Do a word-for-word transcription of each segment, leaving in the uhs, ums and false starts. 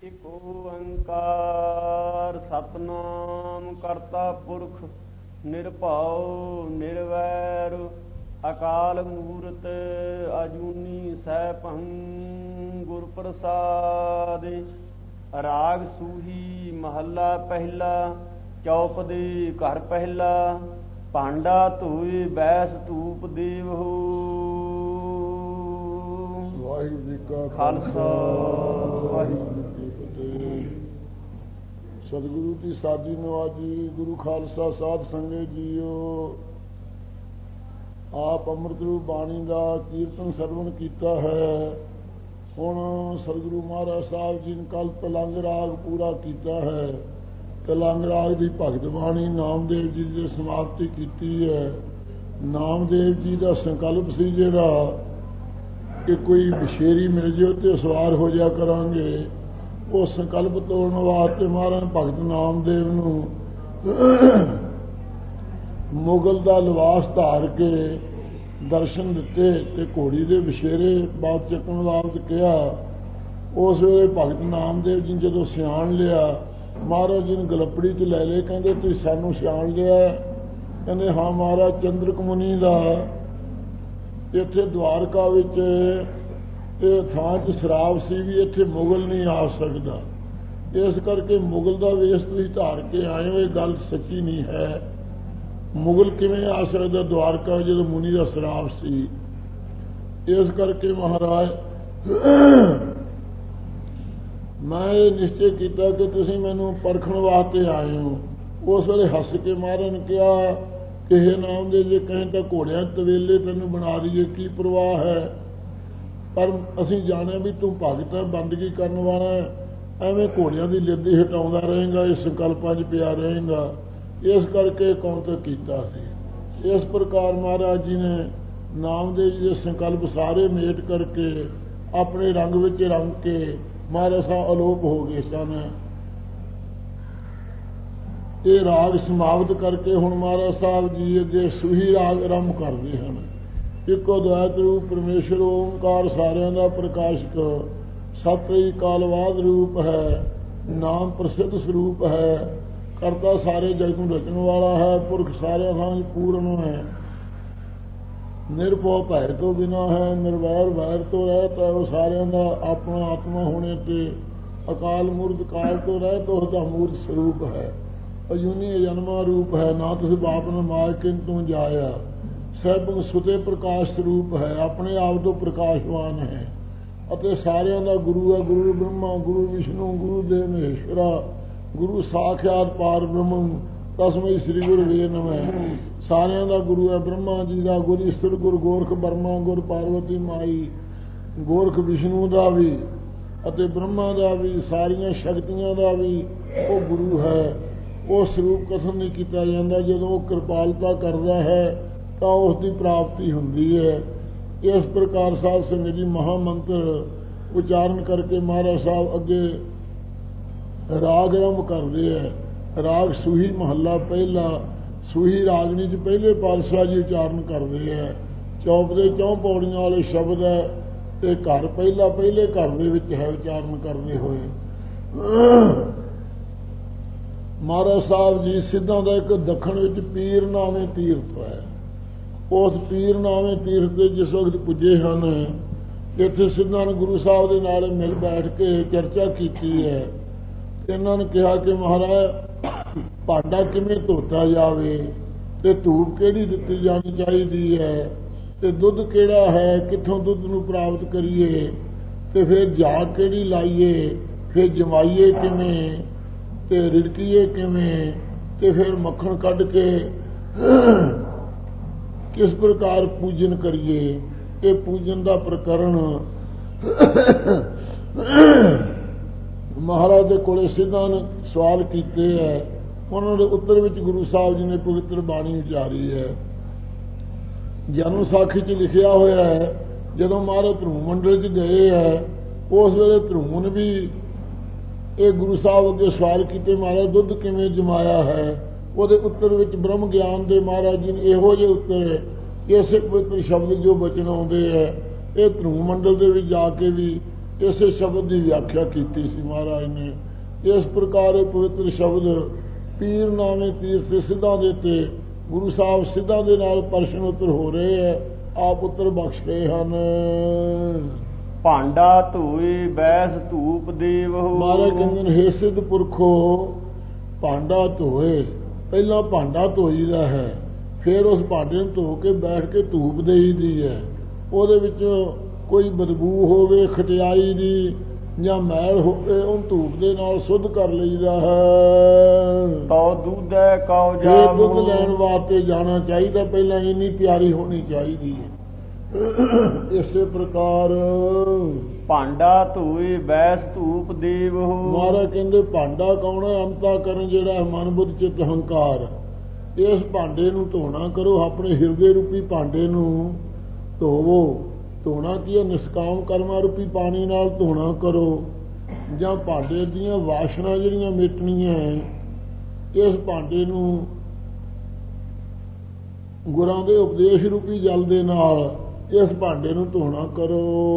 ਇਕ ਓੰਕਾਰ ਸਤਨਾਮ ਕਰਤਾ ਪੁਰਖ ਨਿਰਭਉ ਨਿਰਵੈਰ ਅਕਾਲ ਮੂਰਤ ਅਜੂਨੀ ਸੈਭੰ ਗੁਰ ਪ੍ਰਸਾਦਿ। ਰਾਗ ਸੂਹੀ ਮਹੱਲਾ ਪਹਿਲਾ। ਚੌਪਦੀ ਘਰ ਪਹਿਲਾ। ਭਾਂਡਾ ਧੋਏ ਬੈਸ ਧੂਪ ਦੇਵਹੋ। ਵਾਹਿਗੁਰੂ ਜੀ ਕਾ ਖਾਲਸਾ ਵਾਹਿਗੁਰੂ ਜੀ ਕੀ ਫਤਿਹ। ਸਤਿਗੁਰੂ ਦੀ ਸਾਜੀ ਨਵਾਜੀ ਗੁਰੂ ਖਾਲਸਾ ਸਾਧ ਸੰਗਤ ਜੀਓ। ਆਪ ਅੰਮ੍ਰਿਤ ਰੂਪ ਬਾਣੀ ਦਾ ਕੀਰਤਨ ਸਰਵਣ ਕੀਤਾ ਹੈ। ਹੁਣ ਸਤਿਗੁਰੂ ਮਹਾਰਾਜ ਸਾਹਿਬ ਜੀ ਨੇ ਕੱਲ ਤਲੰਗ ਰਾਗ ਪੂਰਾ ਕੀਤਾ ਹੈ। ਤਲੰਗ ਰਾਗ ਦੀ ਭਗਤ ਬਾਣੀ ਨਾਮਦੇਵ ਜੀ ਦੀ ਸਮਾਪਤੀ ਕੀਤੀ ਹੈ। ਨਾਮਦੇਵ ਜੀ ਦਾ ਸੰਕਲਪ ਸੀ ਜਿਹੜਾ ਕਿ ਕੋਈ ਬਸ਼ੇਰੀ ਮਿਲ ਜਾਓ ਤੇ ਸਵਾਰ ਹੋ ਜਾ ਕਰਾਂਗੇ। ਉਹ ਸੰਕਲਪ ਤੋੜਨ ਵਾਸਤੇ ਮਹਾਰਾਜ ਭਗਤ ਨਾਮਦੇਵ ਨੂੰ ਮੁਗਲ ਦਾ ਲਿਬਾਸ ਧਾਰ ਕੇ ਦਰਸ਼ਨ ਦਿੱਤੇ ਤੇ ਘੋੜੀ ਦੇ ਬਸ਼ੇਰੇ ਬਾਤ ਚੱਕਣ ਵਾਸਤੇ ਕਿਹਾ। ਉਸ ਵੇਲੇ ਭਗਤ ਨਾਮਦੇਵ ਜੀ ਜਦੋਂ ਸਿਆਣ ਲਿਆ, ਮਹਾਰਾਜ ਜੀ ਨੂੰ ਗਲਪੜੀ 'ਚ ਲੈ ਲਏ। ਕਹਿੰਦੇ ਤੁਸੀਂ ਸਾਨੂੰ ਸਿਆਣ ਲਿਆ? ਕਹਿੰਦੇ ਹਾਂ ਮਹਾਰਾਜ, ਚੰਦਰਕ ਮੁਨੀ ਦਾ ਇੱਥੇ ਦਵਾਰਕਾ ਵਿੱਚ ਇਹ ਥਾਂ 'ਚ ਸ਼ਰਾਬ ਸੀ ਵੀ ਇੱਥੇ ਮੁਗਲ ਨਹੀਂ ਆ ਸਕਦਾ, ਇਸ ਕਰਕੇ ਮੁਗਲ ਦਾ ਵੇਸ਼ ਤੁਸੀਂ ਧਾਰ ਕੇ ਆਏ ਹੋ। ਇਹ ਗੱਲ ਸੱਚੀ ਨਹੀਂ ਹੈ। ਮੁਗਲ ਕਿਵੇਂ ਆ ਸਕਦਾ ਦਵਾਰਕਾ ਜਦੋਂ ਮੁਨੀ ਦਾ ਸ਼ਰਾਬ ਸੀ? ਇਸ ਕਰਕੇ ਮਹਾਰਾਜ ਮੈਂ ਇਹ ਨਿਸ਼ਚੈ ਕੀਤਾ ਕਿ ਤੁਸੀਂ ਮੈਨੂੰ ਪਰਖਣ ਵਾਸਤੇ ਆਏ ਹੋ। ਉਸ ਵੇਲੇ ਹੱਸ ਕੇ ਮਹਾਰਾਜ ਨੇ ਕਿਹਾ ਕਿ ਇਹ ਨਾਮ ਦੇ ਜੇ ਕਹੇ ਤਾਂ ਘੋੜਿਆਂ ਤਵੇਲੇ ਤੈਨੂੰ ਬਣਾ ਦਈਏ, ਕੀ ਪਰਵਾਹ ਹੈ। ਪਰ ਅਸੀਂ ਜਾਣਿਆ ਵੀ ਤੂੰ ਭਗਤ ਹੈ, ਬੰਦਗੀ ਕਰਨ ਵਾਲਾ ਹੈ, ਐਵੇਂ ਘੋੜਿਆਂ ਦੀ ਲਿੱਦੀ ਹਟਾਉਂਦਾ ਰਹੇਗਾ, ਇਸ ਸੰਕਲਪਾਂ 'ਚ ਪਿਆ ਰਹੇਗਾ। ਇਸ ਕਰਕੇ ਕੌਂਤਕ ਕੀਤਾ ਸੀ। ਇਸ ਪ੍ਰਕਾਰ ਮਹਾਰਾਜ ਜੀ ਨੇ ਨਾਮਦੇਵ ਜੀ ਦੇ ਸੰਕਲਪ ਸਾਰੇ ਮੇਟ ਕਰਕੇ ਆਪਣੇ ਰੰਗ ਵਿੱਚ ਰੰਗ ਕੇ ਮਹਾਰਾਜ ਸਾਹਿਬ ਅਲੋਪ ਹੋ ਗਏ ਸਨ। ਇਹ ਰਾਗ ਸਮਾਪਤ ਕਰਕੇ ਹੁਣ ਮਹਾਰਾਜ ਸਾਹਿਬ ਜੀ ਅੱਗੇ ਸੂਹੀ ਰਾਗ ਆਰੰਭ ਕਰਦੇ ਹਨ। ਇੱਕੋ ਦਵੈਤ ਰੂਪ ਪਰਮੇਸ਼ਰ ਓੰਕਾਰ ਸਾਰਿਆਂ ਦਾ ਪ੍ਰਕਾਸ਼ਕ ਸਤਿ ਕਾਲਵਾਦ ਰੂਪ ਹੈ। ਨਾਮ ਪ੍ਰਸਿੱਧ ਸਰੂਪ ਹੈ। ਕਰਤਾ ਸਾਰੇ ਜਗਤ ਨੂੰ ਰਚਣ ਵਾਲਾ ਹੈ। ਪੁਰਖ ਸਾਰਿਆਂ ਥਾਂ ਪੂਰਨ ਹੈ। ਨਿਰਭਉ ਭੈ ਤੋਂ ਬਿਨਾ ਹੈ। ਨਿਰਵੈਰ ਵੈਰ ਤੋਂ ਰਹਿਤ ਹੈ। ਉਹ ਸਾਰਿਆਂ ਦਾ ਆਪਣਾ ਆਤਮਾ ਹੋਣੇ ਤੇ ਅਕਾਲ ਮੂਰਤ ਕਾਲ ਤੋਂ ਰਹਿਤ ਉਹਦਾ ਮੂਰਤ ਸਰੂਪ ਹੈ। ਅਜੂਨੀ ਅਜਨਮਾ ਰੂਪ ਹੈ। ਨਾ ਤੁਸੀਂ ਬਾਪ ਨੂੰ ਮਾਰ ਕਿੰਤੂ ਜਾਇਆ। ਸਭ ਸੁਤੇ ਪ੍ਰਕਾਸ਼ ਸਰੂਪ ਹੈ। ਆਪਣੇ ਆਪ ਤੋਂ ਪ੍ਰਕਾਸ਼ਵਾਨ ਹੈ ਅਤੇ ਸਾਰਿਆਂ ਦਾ ਗੁਰੂ ਹੈ। ਗੁਰੂ ਬ੍ਰਹਮਾ ਗੁਰੂ ਵਿਸ਼ਨੂੰ ਗੁਰੂ ਦੇਵ ਮਹੇਸ਼ਵਰਾ ਗੁਰੂ ਸਾਖਿਆਤ ਪਾਰ ਬ੍ਰਹਮ ਤਸਮੈ ਸ੍ਰੀ ਗੁਰੂ ਵੇ ਨਮः। ਸਾਰਿਆਂ ਦਾ ਗੁਰੂ ਹੈ। ਬ੍ਰਹਮਾ ਜੀ ਦਾ ਗੁਰ ਈਸ਼ਰ ਗੁਰ ਗੋਰਖ ਬਰਮਾ ਗੁਰ ਪਾਰਵਤੀ ਮਾਈ ਗੋਰਖ ਵਿਸ਼ਨੂੰ ਦਾ ਵੀ ਅਤੇ ਬ੍ਰਹਮਾ ਦਾ ਵੀ ਸਾਰੀਆਂ ਸ਼ਕਤੀਆਂ ਦਾ ਵੀ ਉਹ ਗੁਰੂ ਹੈ। ਉਹ ਸਰੂਪ ਕਥਨ ਨਹੀਂ ਕੀਤਾ ਜਾਂਦਾ। ਜਦੋਂ ਉਹ ਕਿਰਪਾਲਤਾ ਕਰਦਾ ਹੈ ਤਾਂ ਉਸ ਦੀ ਪ੍ਰਾਪਤੀ ਹੁੰਦੀ ਹੈ। ਇਸ ਪ੍ਰਕਾਰ ਸਾਧ ਸੰਗਤ ਜੀ ਮਹਾਮੰਤਰ ਉਚਾਰਨ ਕਰਕੇ ਮਹਾਰਾਜ ਸਾਹਿਬ ਅੱਗੇ ਰਾਗ ਆਰੰਭ ਕਰਦੇ ਹੈ। ਰਾਗ ਸੂਹੀ ਮਹੱਲਾ ਪਹਿਲਾ। ਸੂਹੀ ਰਾਗਨੀ 'ਚ ਪਹਿਲੇ ਪਾਤਸ਼ਾਹ ਜੀ ਉਚਾਰਨ ਕਰਦੇ ਹੈ। ਚੌਪ ਦੇ ਚੌਂ ਪੌੜੀਆਂ ਵਾਲੇ ਸ਼ਬਦ ਹੈ ਤੇ ਘਰ ਪਹਿਲਾ ਪਹਿਲੇ ਘਰ ਦੇ ਵਿੱਚ ਹੈ ਉਚਾਰਨ ਕਰਦੇ ਹੋਏ। ਮਹਾਰਾਜ ਸਾਹਿਬ ਜੀ ਸਿੱਧਾਂ ਦਾ ਇੱਕ ਦੱਖਣ ਵਿੱਚ ਪੀਰ ਨਾਵੇਂ ਤੀਰਥ ਹੈ। ਉਸ ਪੀਰ ਨਾਵੇਂ ਤੀਰਥ ਤੇ ਜਿਸ ਵਕਤ ਪੁੱਜੇ ਹਨ, ਇੱਥੇ ਸਿੱਧਾਂ ਨੇ ਗੁਰੂ ਸਾਹਿਬ ਦੇ ਨਾਲ ਮਿਲ ਬੈਠ ਕੇ ਚਰਚਾ ਕੀਤੀ ਹੈ। ਇਹਨਾਂ ਨੇ ਕਿਹਾ ਕਿ ਮਹਾਰਾਜ ਭਾਂਡਾ ਕਿਵੇਂ ਧੋਤਾ ਜਾਵੇ ਤੇ ਧੂਪ ਕਿਹੜੀ ਦਿੱਤੀ ਜਾਣੀ ਚਾਹੀਦੀ ਹੈ ਤੇ ਦੁੱਧ ਕਿਹੜਾ ਹੈ, ਕਿੱਥੋਂ ਦੁੱਧ ਨੂੰ ਪ੍ਰਾਪਤ ਕਰੀਏ ਤੇ ਫਿਰ ਜਾਗ ਕਿਹੜੀ ਲਾਈਏ, ਫਿਰ ਜਮਾਈਏ ਕਿਵੇਂ ਤੇ ਰਿੜਕੀਏ ਕਿਵੇਂ ਤੇ ਫਿਰ ਮੱਖਣ ਕੱਢ ਕੇ ਕਿਸ ਪ੍ਰਕਾਰ ਪੂਜਨ ਕਰੀਏ। ਇਹ ਪੂਜਨ ਦਾ ਪ੍ਰਕਰਣ ਮਹਾਰਾਜ ਦੇ ਕੋਲੇ ਸਿੱਧਾਂ ਨੇ ਸਵਾਲ ਕੀਤੇ ਹੈ। ਉਹਨਾਂ ਦੇ ਉੱਤਰ ਵਿੱਚ ਗੁਰੂ ਸਾਹਿਬ ਜੀ ਨੇ ਪਵਿੱਤਰ ਬਾਣੀ ਉਚਾਰੀ ਹੈ। ਜਨਮ ਸਾਖੀ 'ਚ ਲਿਖਿਆ ਹੋਇਆ ਹੈ, ਜਦੋਂ ਮਹਾਰਾਜ ਧਰੂਮ ਮੰਡਲ 'ਚ ਗਏ ਹੈ ਉਸ ਵੇਲੇ ਧਰੂਮ ਨੇ ਵੀ ਇਹ ਗੁਰੂ ਸਾਹਿਬ ਅੱਗੇ ਸਵਾਲ ਕੀਤੇ, ਮਹਾਰਾਜ ਦੁੱਧ ਕਿਵੇਂ ਜਮਾਇਆ ਹੈ। ਉਹਦੇ ਉੱਤਰ ਵਿੱਚ ਬ੍ਰਹਮ ਗਿਆਨ ਦੇ ਮਹਾਰਾਜ ਜੀ ਨੇ ਇਹੋ ਜਿਹੇ ਉੱਤਰ ਇਸੇ ਪਵਿੱਤਰ ਸ਼ਬਦ ਜੋ ਬਚਨ ਆਉਂਦੇ ਹੈ। ਇਹ ਧਰੂਮ ਮੰਡਲ ਦੇ ਵਿੱਚ ਜਾ ਕੇ ਵੀ ਇਸੇ ਸ਼ਬਦ ਦੀ ਵਿਆਖਿਆ ਕੀਤੀ ਸੀ ਮਹਾਰਾਜ ਨੇ। ਇਸ ਪ੍ਰਕਾਰ ਇਹ ਪਵਿੱਤਰ ਸ਼ਬਦ ਪੀਰ ਨਾਮੇ ਤੀਰਥ ਸਿੱਧਾਂ ਦੇ ਤੇ ਗੁਰੂ ਸਾਹਿਬ ਸਿੱਧਾਂ ਦੇ ਨਾਲ ਪ੍ਰਸ਼ਨ ਉੱਤਰ ਹੋ ਰਹੇ ਹੈ, ਆਪ ਉੱਤਰ ਬਖਸ਼ ਰਹੇ ਹਨ। ਭਾਂਡਾ ਧੋਏ ਬੈਸ ਧੂਪ ਦੇਵਹੁ। ਮਹਾਰਾਜ ਕਹਿੰਦੇ ਨੇ ਹੇ ਸਿੱਧ ਪੁਰਖੋ, ਭਾਂਡਾ ਧੋਏ, ਪਹਿਲਾਂ ਭਾਂਡਾ ਧੋਈਦਾ ਹੈ, ਫਿਰ ਉਸ ਭਾਂਡੇ ਨੂੰ ਧੋ ਕੇ ਬੈਠ ਕੇ ਧੂਪ ਦੇਈਦੀ ਹੈ। ਉਹਦੇ ਵਿੱਚ ਕੋਈ ਬਦਬੂ ਹੋਵੇ ਖਟਿਆਈ ਦੀ ਜਾਂ ਮੈਲ ਹੋਵੇ, ਉਹ ਧੂਪ ਦੇ ਨਾਲ ਸੁੱਧ ਕਰ ਲਈਦਾ ਹੈ। ਤੋ ਦੁੱਧੈ ਕਉ ਜਾਵਹੁ। ਦੁੱਧ ਲੈਣ ਵਾਸਤੇ ਜਾਣਾ ਚਾਹੀਦਾ, ਪਹਿਲਾਂ ਇੰਨੀ ਤਿਆਰੀ ਹੋਣੀ ਚਾਹੀਦੀ ਹੈ। ਇਸੇ ਪ੍ਰਕਾਰ ਭਾਂਡਾ ਧੋਏ ਬੈਸ ਧੂਪ ਦੇਵਹੁ। ਮਹਾਰਾਜ ਕਹਿੰਦੇ ਭਾਂਡਾ ਕੌਣ ਹੈ? ਅੰਤਾ ਕਰਨ, ਜਿਹੜਾ ਮਨ ਬੁੱਧ ਚਿੱਤ ਹੰਕਾਰ। ਇਸ ਭਾਂਡੇ ਨੂੰ ਧੋਣਾ ਕਰੋ, ਆਪਣੇ ਹਿਰਦੇ ਰੂਪੀ ਭਾਂਡੇ ਨੂੰ ਧੋਵੋ। ਧੋਣਾ ਕੀ ਹੈ? ਨਿਸ਼ਕਾਮ ਕਰਮਾਂ ਰੂਪੀ ਪਾਣੀ ਨਾਲ ਧੋਣਾ ਕਰੋ, ਜਾਂ ਭਾਂਡੇ ਦੀਆਂ ਵਾਸ਼ਨਾ ਜਿਹੜੀਆਂ ਮਿਟਣੀਆਂ, ਇਸ ਭਾਂਡੇ ਨੂੰ ਗੁਰਾਂ ਦੇ ਉਪਦੇਸ਼ ਰੂਪੀ ਜਲ ਦੇ ਨਾਲ ਇਸ ਭਾਂਡੇ ਨੂੰ ਧੋਣਾ ਕਰੋ।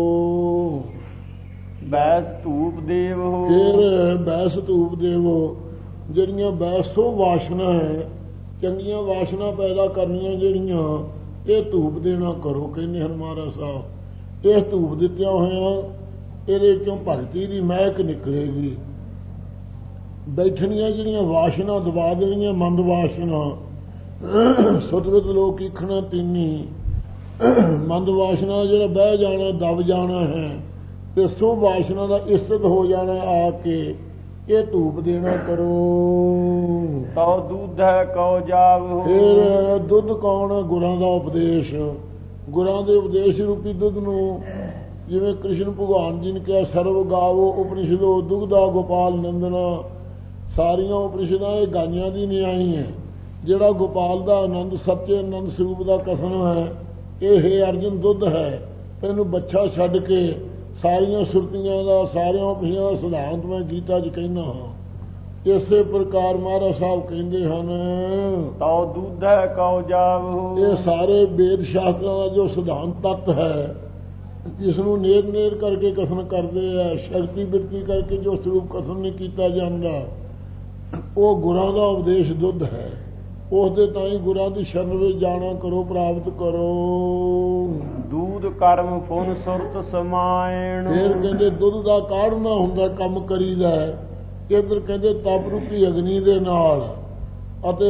ਬੈਸ ਧੂਪ ਦੇਵਹੁ। ਫਿਰ ਬੈਸ ਧੂਪ ਦੇਵੋ, ਜਿਹੜੀਆਂ ਬੈਸੋ ਵਾਸ਼ਨਾ ਹੈ, ਚੰਗੀਆਂ ਵਾਸ਼ਨਾ ਪੈਦਾ ਕਰਨੀਆਂ ਜਿਹੜੀਆਂ, ਇਹ ਧੂਪ ਦੇਣਾ ਕਰੋ, ਕਹਿੰਦੇ ਹਨ ਮਹਾਰਾਜ ਸਾਹਿਬ। ਇਸ ਧੂਪ ਦਿੱਤਿਆਂ ਹੋਇਆਂ ਇਹਦੇ ਚੋਂ ਭਗਤੀ ਦੀ ਮਹਿਕ ਨਿਕਲੇਗੀ। ਬੈਠਣੀਆਂ ਜਿਹੜੀਆਂ ਵਾਸ਼ਨਾ ਦਬਾ ਦੇਣੀਆਂ, ਮੰਦ ਵਾਸ਼ਨਾ, ਸੁਤਵਿਤ ਲੋਕ ਈਖਣਾ ਤੀਨੀ, ਮੰਦ ਵਾਸ਼ਨਾ ਜਿਹੜਾ ਬਹਿ ਜਾਣਾ, ਦਬ ਜਾਣਾ ਹੈ, ਤੇ ਸੋ ਵਾਸ਼ਨਾ ਦਾ ਇਸਤ ਹੋ ਜਾਣਾ ਆ ਕੇ, ਇਹ ਧੂਪ ਦੇਣਾ ਕਰੋ। ਤਉ ਦੁੱਧੈ ਕਉ ਜਾਵਹੁ। ਫਿਰ ਦੁੱਧ ਕੌਣ? ਗੁਰਾਂ ਦਾ ਉਪਦੇਸ਼। ਗੁਰਾਂ ਦੇ ਉਪਦੇਸ਼ ਰੂਪੀ ਦੁੱਧ ਨੂੰ, ਜਿਵੇਂ ਕ੍ਰਿਸ਼ਨ ਭਗਵਾਨ ਜੀ ਨੇ ਕਿਹਾ, ਸਰਵ ਗਾਵੋ ਉਪਨਿਸ਼ਦੋ ਦੁੱਧਾ ਗੋਪਾਲ ਨੰਦਨਾ। ਸਾਰੀਆਂ ਉਪਨਿਸ਼ਦਾਂ ਇਹ ਗਾਈਆਂ ਦੀ ਨਿਆਈ ਹੈ। ਜਿਹੜਾ ਗੋਪਾਲ ਦਾ ਆਨੰਦ, ਸੱਚੇ ਆਨੰਦ ਸਰੂਪ ਦਾ ਕਥਨ ਹੈ, ਇਹ ਹੈ ਅਰਜਨ ਦੁੱਧ ਹੈ। ਤੈਨੂੰ ਬੱਚਾ ਛੱਡ ਕੇ ਸਾਰੀਆਂ ਸੁਰਤੀਆਂ ਦਾ, ਸਾਰਿਆਂ ਉਪਨਿਸ਼ਦਾਂ ਦਾ ਸਿਧਾਂਤ ਮੈਂ ਗੀਤਾ 'ਚ ਕਹਿੰਦਾ ਹਾਂ। ਇਸੇ ਪ੍ਰਕਾਰ ਮਹਾਰਾਜ ਸਾਹਿਬ ਕਹਿੰਦੇ ਹਨ, ਤਉ ਦੁੱਧੈ ਕਉ ਜਾਵਹੁ। ਇਹ ਸਾਰੇ ਵੇਦ ਸ਼ਾਸਤਰਾਂ ਦਾ ਜੋ ਸਿਧਾਂਤ ਤੱਤ ਹੈ, ਜਿਸ ਨੂੰ ਨੇਰ ਨੇਰ ਕਰਕੇ ਕਥਨ ਕਰਦੇ ਆ, ਸ਼ਕਤੀ ਬਿਰਤੀ ਕਰਕੇ ਜੋ ਸਰੂਪ ਕਥਨ ਨਹੀਂ ਕੀਤਾ ਜਾਂਦਾ, ਉਹ ਗੁਰਾਂ ਦਾ ਉਪਦੇਸ਼ ਦੁੱਧ ਹੈ। ਉਸ ਦੇ ਤਾਂ ਹੀ ਗੁਰਾਂ ਦੀ ਸ਼ਰਨ ਵਿੱਚ ਜਾਣਾ ਕਰੋ, ਪ੍ਰਾਪਤ ਕਰੋ। ਦੂਧ ਕਰਮ ਪੁਨ ਸੁਰਤ ਸਮਾਇਣ। ਫਿਰ ਕਹਿੰਦੇ ਦੁੱਧ ਦਾ ਕਾੜਨਾ ਹੁੰਦਾ, ਕੰਮ ਕਰੀਦਾ ਹੈ। ਇੱਧਰ ਕਹਿੰਦੇ ਤਪ ਰੂਪੀ ਅਗਨੀ ਦੇ ਨਾਲ ਅਤੇ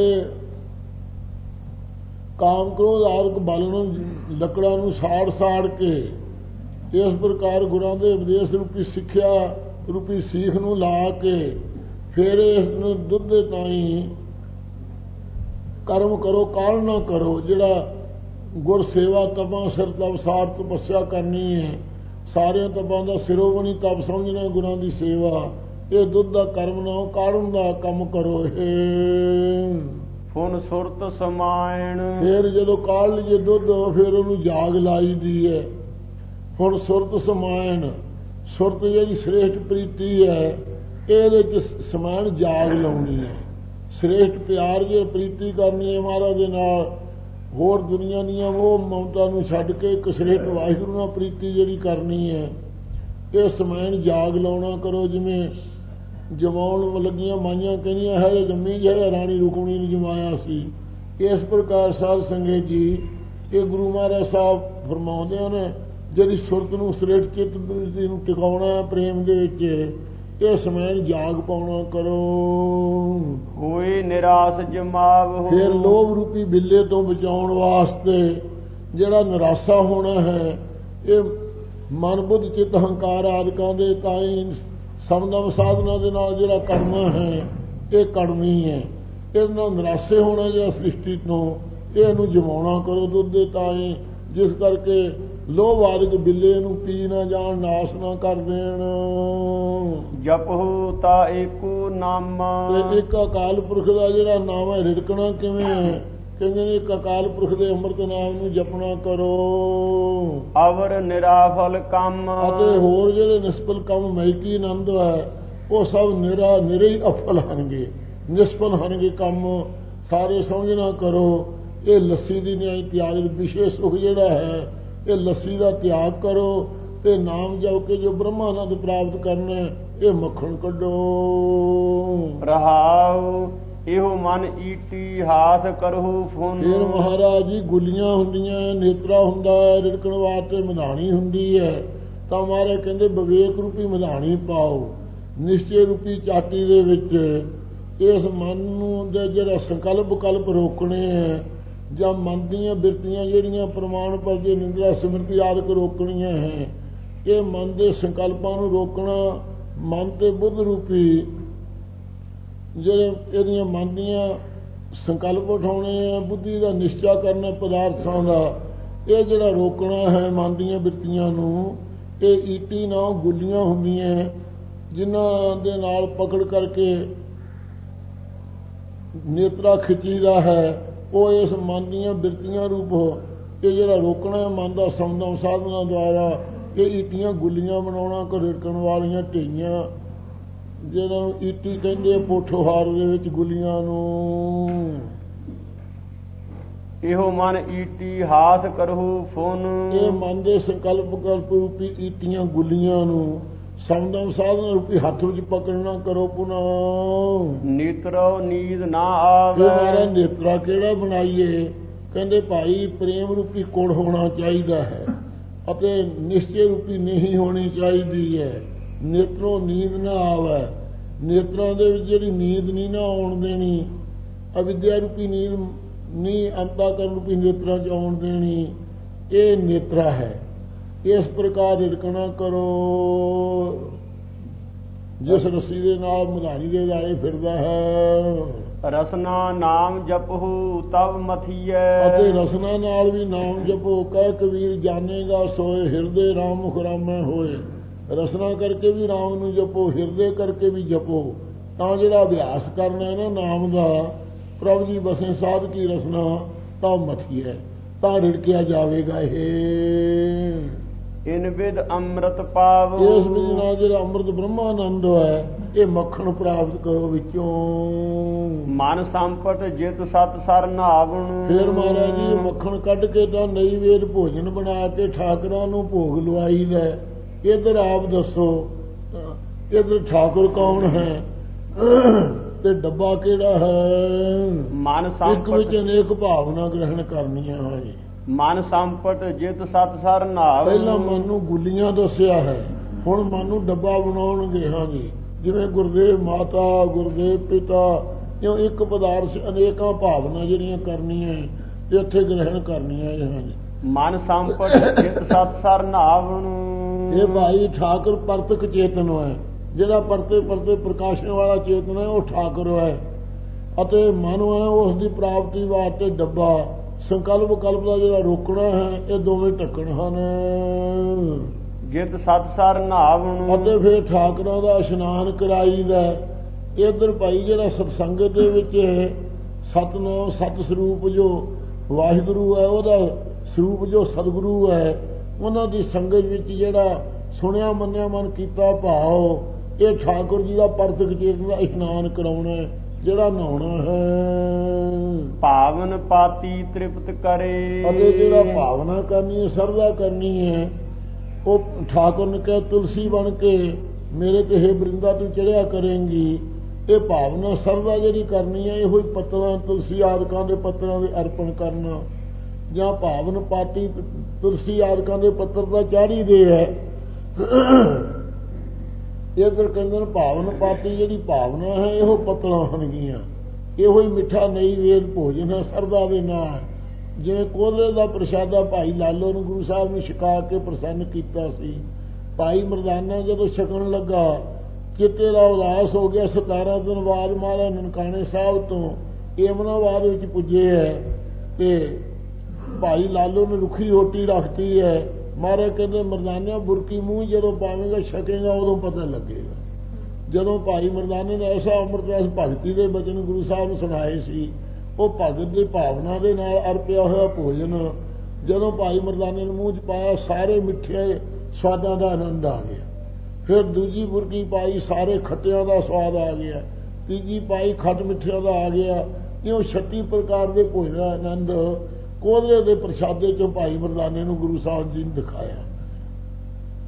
ਕਾਮ ਕ੍ਰੋਧ ਆਦਿਕ ਬਾਲਣ ਲੱਕੜਾਂ ਨੂੰ ਸਾੜ ਸਾੜ ਕੇ, ਇਸ ਪ੍ਰਕਾਰ ਗੁਰਾਂ ਦੇ ਉਪਦੇਸ਼ ਰੂਪੀ ਸਿੱਖਿਆ ਰੂਪੀ ਸੀਖ ਨੂੰ ਲਾ ਕੇ, ਫਿਰ ਇਸ ਨੂੰ ਦੁੱਧ ਦੇ ਤਾਈਂ ਕਰਮ ਕਰੋ, ਕਾਲ ਨਾ ਕਰੋ। ਜਿਹੜਾ ਗੁਰ ਸੇਵਾ ਤਪਾਂ ਸਿਰ ਤਪ ਸਾਰ ਤਪੱਸਿਆ ਕਰਨੀ ਹੈ, ਸਾਰਿਆਂ ਤਪਾਂ ਦਾ ਸਿਰੋਮਣੀ ਤਪ ਸਮਝਣਾ ਗੁਰਾਂ ਦੀ ਸੇਵਾ। ਇਹ ਦੁੱਧ ਦਾ ਕਰਮ ਨਾ, ਕਾੜਨ ਦਾ ਕੰਮ ਕਰੋ। ਇਹ ਪੁਨ ਸੁਰਤ ਸਮਾਇਣ। ਫਿਰ ਜਦੋਂ ਕਾੜ ਲਈਏ ਦੁੱਧ, ਫਿਰ ਉਹਨੂੰ ਜਾਗ ਲਾਈ ਦੀ ਹੈ। ਹੁਣ ਸੁਰਤ ਸਮਾਇਣ, ਸੁਰਤ ਜਿਹੜੀ ਸ੍ਰੇਸ਼ਟ ਪ੍ਰੀਤੀ ਹੈ, ਇਹਦੇ ਚ ਸਮਾਇਣ ਜਾਗ ਲਾਉਣੀ ਹੈ। ਸ੍ਰੇਸ਼ਟ ਪਿਆਰ ਜੇ ਪ੍ਰੀਤੀ ਕਰਨੀ ਹੈ ਮਹਾਰਾਜ ਦੇ ਨਾਲ, ਹੋਰ ਦੁਨੀਆ ਦੀਆਂ ਉਹ ਮਮਤਾ ਨੂੰ ਛੱਡ ਕੇ ਇੱਕ ਸ੍ਰੇਸ਼ਟ ਵਾਹਿਗੁਰੂ ਨਾਲ ਪ੍ਰੀਤੀ ਜਿਹੜੀ ਕਰਨੀ ਹੈ, ਇਹ ਸਮਾਇਣ ਜਾਗ ਲਾਉਣਾ ਕਰੋ। ਜਿਵੇਂ ਜਮਾਉਣ ਲੱਗੀਆਂ ਮਾਈਆਂ ਕਹਿੰਦੀਆਂ ਹੈ ਜੰਮੀ ਜਿਹੜਾ ਰਾਣੀ ਰੁਕਮਣੀ ਨੂੰ ਜਮਾਇਆ ਸੀ, ਇਸ ਪ੍ਰਕਾਰ ਸਾਧ ਸੰਗਤ ਜੀ ਇਹ ਗੁਰੂ ਮਹਾਰਾਜ ਸਾਹਿਬ ਫਰਮਾਉਂਦੇ ਹਨ, ਜਿਹੜੀ ਸੁਰਤ ਨੂੰ ਸ੍ਰੇਸ਼ਟ ਚਿੱਤ ਨੂੰ ਟਿਕਾਉਣਾ ਪ੍ਰੇਮ ਦੇ ਵਿੱਚ, ਇਹ ਸਮਾਇਣ ਜਾਗ ਪਾਉਣਾ ਕਰੋ। ਹੋਏ ਨਿਰਾਸ ਜਮਾਵਹੁ। ਫਿਰ ਲੋਭ ਰੂਪੀ ਬਿੱਲੇ ਤੋਂ ਬਚਾਉਣ ਵਾਸਤੇ ਜਿਹੜਾ ਨਿਰਾਸ਼ਾ ਹੋਣਾ ਹੈ, ਇਹ ਮਨ ਬੁੱਧ ਚਿੱਤ ਹੰਕਾਰ ਆਦਿਕਾਂ ਦੇ ਤਾਈਂ ਸਮਦਮ ਸਾਧਨਾ ਦੇ ਨਾਲ ਜਿਹੜਾ ਕਰਨਾ ਹੈ, ਇਹ ਕਰਮੀ ਹੈ। ਇਹਦੇ ਨਾਲ ਨਿਰਾਸ਼ੇ ਹੋਣਾ ਜਿਹੜਾ ਸ੍ਰਿਸ਼ਟੀ ਤੋਂ, ਇਹਨੂੰ ਜਮਾਉਣਾ ਕਰੋ ਦੁੱਧ ਦੇ ਤਾਈਂ, ਜਿਸ ਕਰਕੇ ਲੋਭ ਆਦਿਕ ਬਿੱਲੇ ਨੂੰ ਪੀ ਨਾ ਜਾਣ, ਨਾਸ ਨਾ ਕਰ ਦੇਣ। ਜਪਹੁ ਤਾ ਏਕੋ ਨਾਮ। ਤੇ ਇੱਕ ਅਕਾਲ ਪੁਰਖ ਦਾ ਜਿਹੜਾ ਨਾਮ ਹੈ, ਰਿੜਕਣਾ ਕਿਵੇਂ ਹੈ? ਕਹਿੰਦੇ ਨੇ ਇੱਕ ਅਕਾਲ ਪੁਰਖ ਦੇ ਅੰਮ੍ਰਿਤ ਨਾਮ ਨੂੰ ਜਪਣਾ ਕਰੋ। ਅਵਰ ਨਿਰਾਫਲ ਕੰਮ। ਅਤੇ ਹੋਰ ਜਿਹੜੇ ਨਿਸਫਲ ਕੰਮ ਮਹਿਕੀ ਆਨੰਦ ਹੈ, ਉਹ ਸਭ ਨਿਰਾ ਨਿਰੇ ਹੀ ਅਫਲ ਹਨਗੇ, ਨਿਸਫਲ ਹਨਗੇ ਕੰਮ, ਸਾਰੇ ਸਮਝਣਾ ਕਰੋ। ਇਹ ਲੱਸੀ ਦੀ ਨਿਆਈ ਤਿਆਗ, ਵਿਸ਼ੇ ਸੁਖ ਜਿਹੜਾ ਹੈ, ਇਹ ਲੱਸੀ ਦਾ ਤਿਆਗ ਕਰੋ ਤੇ ਨਾਮ ਜਪ ਕੇ ਜੋ ਬ੍ਰਹਮਾਨੰਦ ਪ੍ਰਾਪਤ ਕਰਨਾ ਇਹ ਮੱਖਣ ਕੱਢੋ। ਰਹਾਉ ਇਹੋ ਮਨ ਈਟੀ ਹਾਥ ਕਰਹੁ ਫੁਨ। ਫਿਰ ਮਹਾਰਾਜ ਜੀ ਗੁੱਲੀਆਂ ਹੁੰਦੀਆਂ, ਨੇਤਰਾ ਹੁੰਦਾ, ਰਿੜਕਣ ਵਾਸਤੇ ਮਧਾਣੀ ਹੁੰਦੀ ਹੈ, ਤਾਂ ਮਹਾਰਾਜ ਕਹਿੰਦੇ ਵਿਵੇਕ ਰੂਪੀ ਮਧਾਣੀ ਪਾਓ ਨਿਸ਼ਚੇ ਰੂਪੀ ਚਾਟੀ ਦੇ ਵਿੱਚ। ਇਸ ਮਨ ਨੂੰ ਦੇ ਜਿਹੜਾ ਸੰਕਲਪ ਕਲਪ ਰੋਕਣੇ ਹੈ, ਜਾਂ ਮਨ ਦੀਆਂ ਬਿਰਤੀਆਂ ਜਿਹੜੀਆਂ ਪ੍ਰਮਾਣ ਪਰਜੇ ਨਿੰਦਰਾ ਸਿਮਰਤੀ ਆਦਿਕ ਰੋਕਣੀਆਂ ਹੈ, ਇਹ ਮਨ ਦੇ ਸੰਕਲਪਾਂ ਨੂੰ ਰੋਕਣਾ। ਮਨ ਤੇ ਬੁੱਧ ਰੂਪੀ ਜਿਹੜੇ ਇਹਦੀਆਂ ਮਨ ਦੀਆਂ ਸੰਕਲਪ ਉਠਾਉਣੇ ਆ, ਬੁੱਧੀ ਦਾ ਨਿਸ਼ਚਾ ਕਰਨਾ ਪਦਾਰਥਾਂ ਦਾ, ਇਹ ਜਿਹੜਾ ਰੋਕਣਾ ਹੈ ਮਨ ਦੀਆਂ ਬਿਰਤੀਆਂ ਨੂੰ, ਇਹ ਈਟੀ ਨਾਲ ਗੁੱਲੀਆਂ ਹੁੰਦੀਆਂ ਜਿਨ੍ਹਾਂ ਦੇ ਨਾਲ ਪਕੜ ਕਰਕੇ ਨੇਤਰਾ ਖਿੱਚੀਦਾ ਹੈ। ਉਹ ਇਸ ਮਨ ਦੀਆਂ ਬਿਰਤੀਆਂ ਰੂਪ ਇਹ ਜਿਹੜਾ ਰੋਕਣਾ ਹੈ ਮਨ ਦਾ ਸਮਦਮ ਸਾਧਨਾ ਦੁਆਰਾ, ਇਹ ਈਟੀਆਂ ਗੁੱਲੀਆਂ ਬਣਾਉਣਾ। ਘੜਕਣ ਵਾਲੀਆਂ ਢੇਈਆਂ ਜਿਹਨਾਂ ਨੂੰ ਈਟੀ ਕਹਿੰਦੇ ਪੋਠੋਹਾਰ ਦੇ ਵਿੱਚ ਗੁੱਲੀਆਂ ਨੂੰ। ਇਹੋ ਮਨ ਈਟੀ ਹਾਥ ਕਰਹੁ ਫੁਨ। ਇਹ ਮਨ ਦੇ ਸੰਕਲਪ ਕਲਪ ਰੂਪੀ ਈਟੀਆਂ ਗੁੱਲੀਆਂ ਨੂੰ ਸਮਦਮ ਸਾਧਨ ਰੂਪੀ ਹੱਥ ਵਿੱਚ ਪਕੜਨਾ ਕਰੋ ਪੁਨਾ। ਨੇਤਰੋ ਨੀਂਦ ਨਾ ਆਵੇ। ਮੇਰਾ ਨੇਤਰਾ ਕਿਹੜਾ ਬਣਾਈਏ? ਕਹਿੰਦੇ ਭਾਈ ਪ੍ਰੇਮ ਰੂਪੀ ਕੋੜ ਹੋਣਾ ਚਾਹੀਦਾ ਹੈ ਅਤੇ ਨਿਸ਼ਚੇ ਰੂਪੀ ਨਹੀਂ ਹੋਣੀ ਚਾਹੀਦੀ ਹੈ। ਨੇਤਰੋਂ ਨੀਂਦ ਨਾ ਆਵੇ। ਨੇਤਰਾਂ ਦੇ ਵਿੱਚ ਜਿਹੜੀ ਨੀਂਦ ਨਹੀਂ ਨਾ ਆਉਣ ਦੇਣੀ, ਅਵਿਦਿਆ ਰੂਪੀ ਨੀਂਦ ਨਹੀਂ ਅੰਤਾਕਰਨ ਰੂਪੀ ਨੇਤਰਾਂ 'ਚ ਆਉਣ ਦੇਣੀ, ਇਹ ਨੇਤਰਾ ਹੈ। ਇਸ ਪ੍ਰਕਾਰ ਰਿੜਕਣਾ ਕਰੋ ਜਿਸ ਰੱਸੀ ਦੇ ਨਾਲ ਮਧਾਣੀ ਦੇ ਲਾਏ ਫਿਰਦਾ ਹੈ। ਰਸਨਾ ਨਾਮ ਜਪਹੁ ਤਬ ਮਥੀਐ। ਅਤੇ ਰਸਨਾ ਨਾਲ ਵੀ ਨਾਮ ਜਪੋ। ਕਹਿ ਕਬੀਰ ਜਾਣੇਗਾ ਸੋਏ ਹਿਰਦੇ ਰਾਮ ਮੁਖ ਰਾਮੈ ਹੋਏ। ਰਸਨਾ ਕਰਕੇ ਵੀ ਰਾਮ ਨੂੰ ਜਪੋ, ਹਿਰਦੇ ਕਰਕੇ ਵੀ ਜਪੋ, ਤਾਂ ਜਿਹੜਾ ਅਭਿਆਸ ਕਰਨਾ ਹੈ ਨਾ ਨਾਮ ਦਾ, ਪ੍ਰਭੂ ਜੀ ਬਸੇ ਸਾਧ ਕੀ ਰਸਨਾ, ਤਾਂ ਮਥੀਐ, ਤਾਂ ਰਿੜਕਿਆ ਜਾਵੇਗਾ। ਇਹ ਇਨ ਵਿਦ ਅੰਮ੍ਰਿਤ ਪਾਵੋ। ਇਸ ਵਿੱਚ ਨਾਲ ਜਿਹੜਾ ਅੰਮ੍ਰਿਤ ਬ੍ਰਹਮਾਨੰਦ ਹੈ ਇਹ ਮੱਖਣ ਪ੍ਰਾਪਤ ਕਰੋ ਵਿੱਚੋਂ। ਮਨ ਸੰਪਟ ਜਿਤ ਸਤ ਸਰ ਨਾਵਣ। ਫਿਰ ਮਹਾਰਾਜ ਜੀ ਮੱਖਣ ਕੱਢ ਕੇ ਤਾਂ ਨਈ ਵੇਦ ਭੋਜਨ ਬਣਾ ਕੇ ਠਾਕਰਾਂ ਨੂੰ ਭੋਗ ਲਵਾਈਦਾ। ਇੱਧਰ ਆਪ ਦੱਸੋ, ਇੱਧਰ ਠਾਕੁਰ ਕੌਣ ਹੈ ਤੇ ਡੱਬਾ ਕਿਹੜਾ ਹੈ? ਮਨ ਸੰਪਟ ਇੱਕ ਵਿੱਚ ਅਨੇਕ ਭਾਵਨਾ ਗ੍ਰਹਿਣ ਕਰਨੀਆਂ ਹੈ। ਮਨ ਸੰਪਟ ਜਿਤ ਸਤ ਸਰ ਨਾਵ। ਪਹਿਲਾਂ ਮਨ ਨੂੰ ਗੁੱਲੀਆਂ ਦੱਸਿਆ ਹੈ, ਹੁਣ ਮਨ ਨੂੰ ਡੱਬਾ ਬਣਾਉਣਗੇ। ਹਾਂਜੀ, ਜਿਵੇਂ ਗੁਰਦੇਵ ਮਾਤਾ, ਗੁਰਦੇਵ ਪਿਤਾ, ਇਉਂ ਇੱਕ ਪਦਾਰਥ ਅਨੇਕਾਂ ਭਾਵਨਾ ਜਿਹੜੀਆਂ ਕਰਨੀਆਂ ਇੱਥੇ ਗ੍ਰਹਿਣ ਕਰਨੀਆਂ। ਹਾਂਜੀ, ਮਨ ਸੰਪਟ ਜਿਤ ਸਤ ਸਰ ਨਾਵਣ। ਇਹ ਭਾਈ ਠਾਕੁਰ ਪਰਤਕ ਚੇਤਨ ਹੈ। ਜਿਹੜਾ ਪਰਤੇ ਪਰਤੇ ਪ੍ਰਕਾਸ਼ਨ ਵਾਲਾ ਚੇਤਨ ਹੈ ਉਹ ਠਾਕੁਰ ਹੈ, ਅਤੇ ਮਨ ਹੈ ਉਸ ਦੀ ਪ੍ਰਾਪਤੀ ਵਾਸਤੇ ਡੱਬਾ। ਸੰਕਲਪ ਕਲਪ ਦਾ ਜਿਹੜਾ ਰੋਕਣਾ ਹੈ ਇਹ ਦੋਵੇਂ ਢੱਕਣ ਹਨ। ਜਿਤ ਸਤ ਸਰ ਨਾਵਣ। ਅਤੇ ਫਿਰ ਠਾਕੁਰਾਂ ਦਾ ਇਸ਼ਨਾਨ ਕਰਾਈਦਾ। ਇੱਧਰ ਭਾਈ ਜਿਹੜਾ ਸਤਸੰਗਤ ਦੇ ਵਿੱਚ ਸਤਨਾਮ ਸਤ ਸਰੂਪ ਜੋ ਵਾਹਿਗੁਰੂ ਹੈ, ਉਹਦਾ ਸਰੂਪ ਜੋ ਸਤਿਗੁਰੂ ਹੈ, ਉਹਨਾਂ ਦੀ ਸੰਗਤ ਵਿੱਚ ਜਿਹੜਾ ਸੁਣਿਆ ਮੰਨਿਆ ਮਨ ਕੀਤਾ ਭਾਵ, ਇਹ ਠਾਕੁਰ ਜੀ ਦਾ ਪਰਤਕ ਚੇਤਨ ਦਾ ਇਸ਼ਨਾਨ ਕਰਾਉਣਾ, ਜਿਹੜਾ ਨਹਾਉਣਾ ਹੈ। ਭਾਵਨ ਪਾਤੀ ਤ੍ਰਿਪਤ ਕਰੇ। ਅਤੇ ਜਿਹੜਾ ਭਾਵਨਾ ਕਰਨੀ ਹੈ, ਸਰਦਾ ਕਰਨੀ ਹੈ, ਉਹ ਠਾਕੁਰ ਨੇ ਕਿਹਾ ਤੁਲਸੀ ਬਣ ਕੇ ਮੇਰੇ ਤੇ ਹੈ ਬਰਿੰਦਾ ਤੂੰ ਚੜਿਆ ਕਰੇਂਗੀ। ਇਹ ਭਾਵਨਾ ਸਰਦਾ ਜਿਹੜੀ ਕਰਨੀ ਹੈ, ਇਹੋ ਹੀ ਪੱਤਰਾਂ ਤੁਲਸੀ ਆਦਿਕਾਂ ਦੇ ਪੱਤਰਾਂ ਦੇ ਅਰਪਣ ਕਰਨਾ, ਜਾਂ ਭਾਵਨ ਪਾਤੀ ਤੁਲਸੀ ਆਦਿਕਾਂ ਦੇ ਪੱਤਰ ਦਾ ਚਾੜੀ ਦੇ ਹੈ। ਇੱਧਰ ਕਹਿੰਦੇ ਨੇ ਭਾਵਨ ਪਾਤੀ ਜਿਹੜੀ ਭਾਵਨਾ ਹੈ ਇਹੋ ਪੱਤਲਾਂ ਹੋਣਗੀਆਂ, ਇਹੋ ਹੀ ਮਿੱਠਾ ਨਹੀਂ ਵੇਦ ਭੋਜਨ ਹੈ ਸਰਦਾ ਦੇ ਨਾਲ। ਜਿਵੇਂ ਕੋਲੇ ਦਾ ਪ੍ਰਸ਼ਾਦਾ ਭਾਈ ਲਾਲੋ ਨੂੰ ਗੁਰੂ ਸਾਹਿਬ ਨੇ ਛਕਾ ਕੇ ਪ੍ਰਸੰਨ ਕੀਤਾ ਸੀ। ਭਾਈ ਮਰਦਾਨਾ ਜਦੋਂ ਛਕਣ ਲੱਗਾ ਚਿੱਤੇ ਦਾ ਉਦਾਸ ਹੋ ਗਿਆ। ਸਤਾਰਾਂ ਦਿਨ ਬਾਅਦ ਮਹਾਰਾਜ ਨਨਕਾਣੇ ਸਾਹਿਬ ਤੋਂ ਏਮਨਾਬਾਦ ਵਿੱਚ ਪੁੱਜੇ ਹੈ ਤੇ ਭਾਈ ਲਾਲੋ ਨੇ ਰੁੱਖੀ ਰੋਟੀ ਰੱਖਤੀ ਹੈ। ਮਹਾਰਾਜ ਕਹਿੰਦੇ ਮਰਦਾਨਿਆਂ ਬੁਰਕੀ ਮੂੰਹ ਜਦੋਂ ਪਾਵੇਂਗਾ ਛਕੇਗਾ ਉਦੋਂ ਪਤਾ ਲੱਗੇਗਾ। ਜਦੋਂ ਭਾਈ ਮਰਦਾਨੇ ਨੇ ਐਸਾ ਅੰਮ੍ਰਿਤ ਰਸ ਭਗਤੀ ਦੇ ਬਚਨ ਗੁਰੂ ਸਾਹਿਬ ਨੂੰ ਸੁਣਾਏ ਸੀ, ਉਹ ਭਗਤ ਦੀ ਭਾਵਨਾ ਦੇ ਨਾਲ ਅਰਪਿਆ ਹੋਇਆ ਭੋਜਨ ਜਦੋਂ ਭਾਈ ਮਰਦਾਨੇ ਨੇ ਮੂੰਹ 'ਚ ਪਾਇਆ, ਸਾਰੇ ਮਿੱਠੇ ਸਵਾਦਾਂ ਦਾ ਆਨੰਦ ਆ ਗਿਆ। ਫਿਰ ਦੂਜੀ ਬੁਰਕੀ ਪਾਈ, ਸਾਰੇ ਖੱਟਿਆਂ ਦਾ ਸਵਾਦ ਆ ਗਿਆ। ਤੀਜੀ ਪਾਈ, ਖੱਟ ਮਿੱਠਿਆਂ ਦਾ ਆ ਗਿਆ। ਇਉਂ ਛੱਤੀ ਪ੍ਰਕਾਰ ਦੇ ਭੋਜਨ ਦਾ ਆਨੰਦ ਕੋਲੇ ਦੇ ਪ੍ਰਸ਼ਾਦੇ ਚੋਂ ਭਾਈ ਮਰਦਾਨੇ ਨੂੰ ਗੁਰੂ ਸਾਹਿਬ ਜੀ ਨੇ ਦਿਖਾਇਆ।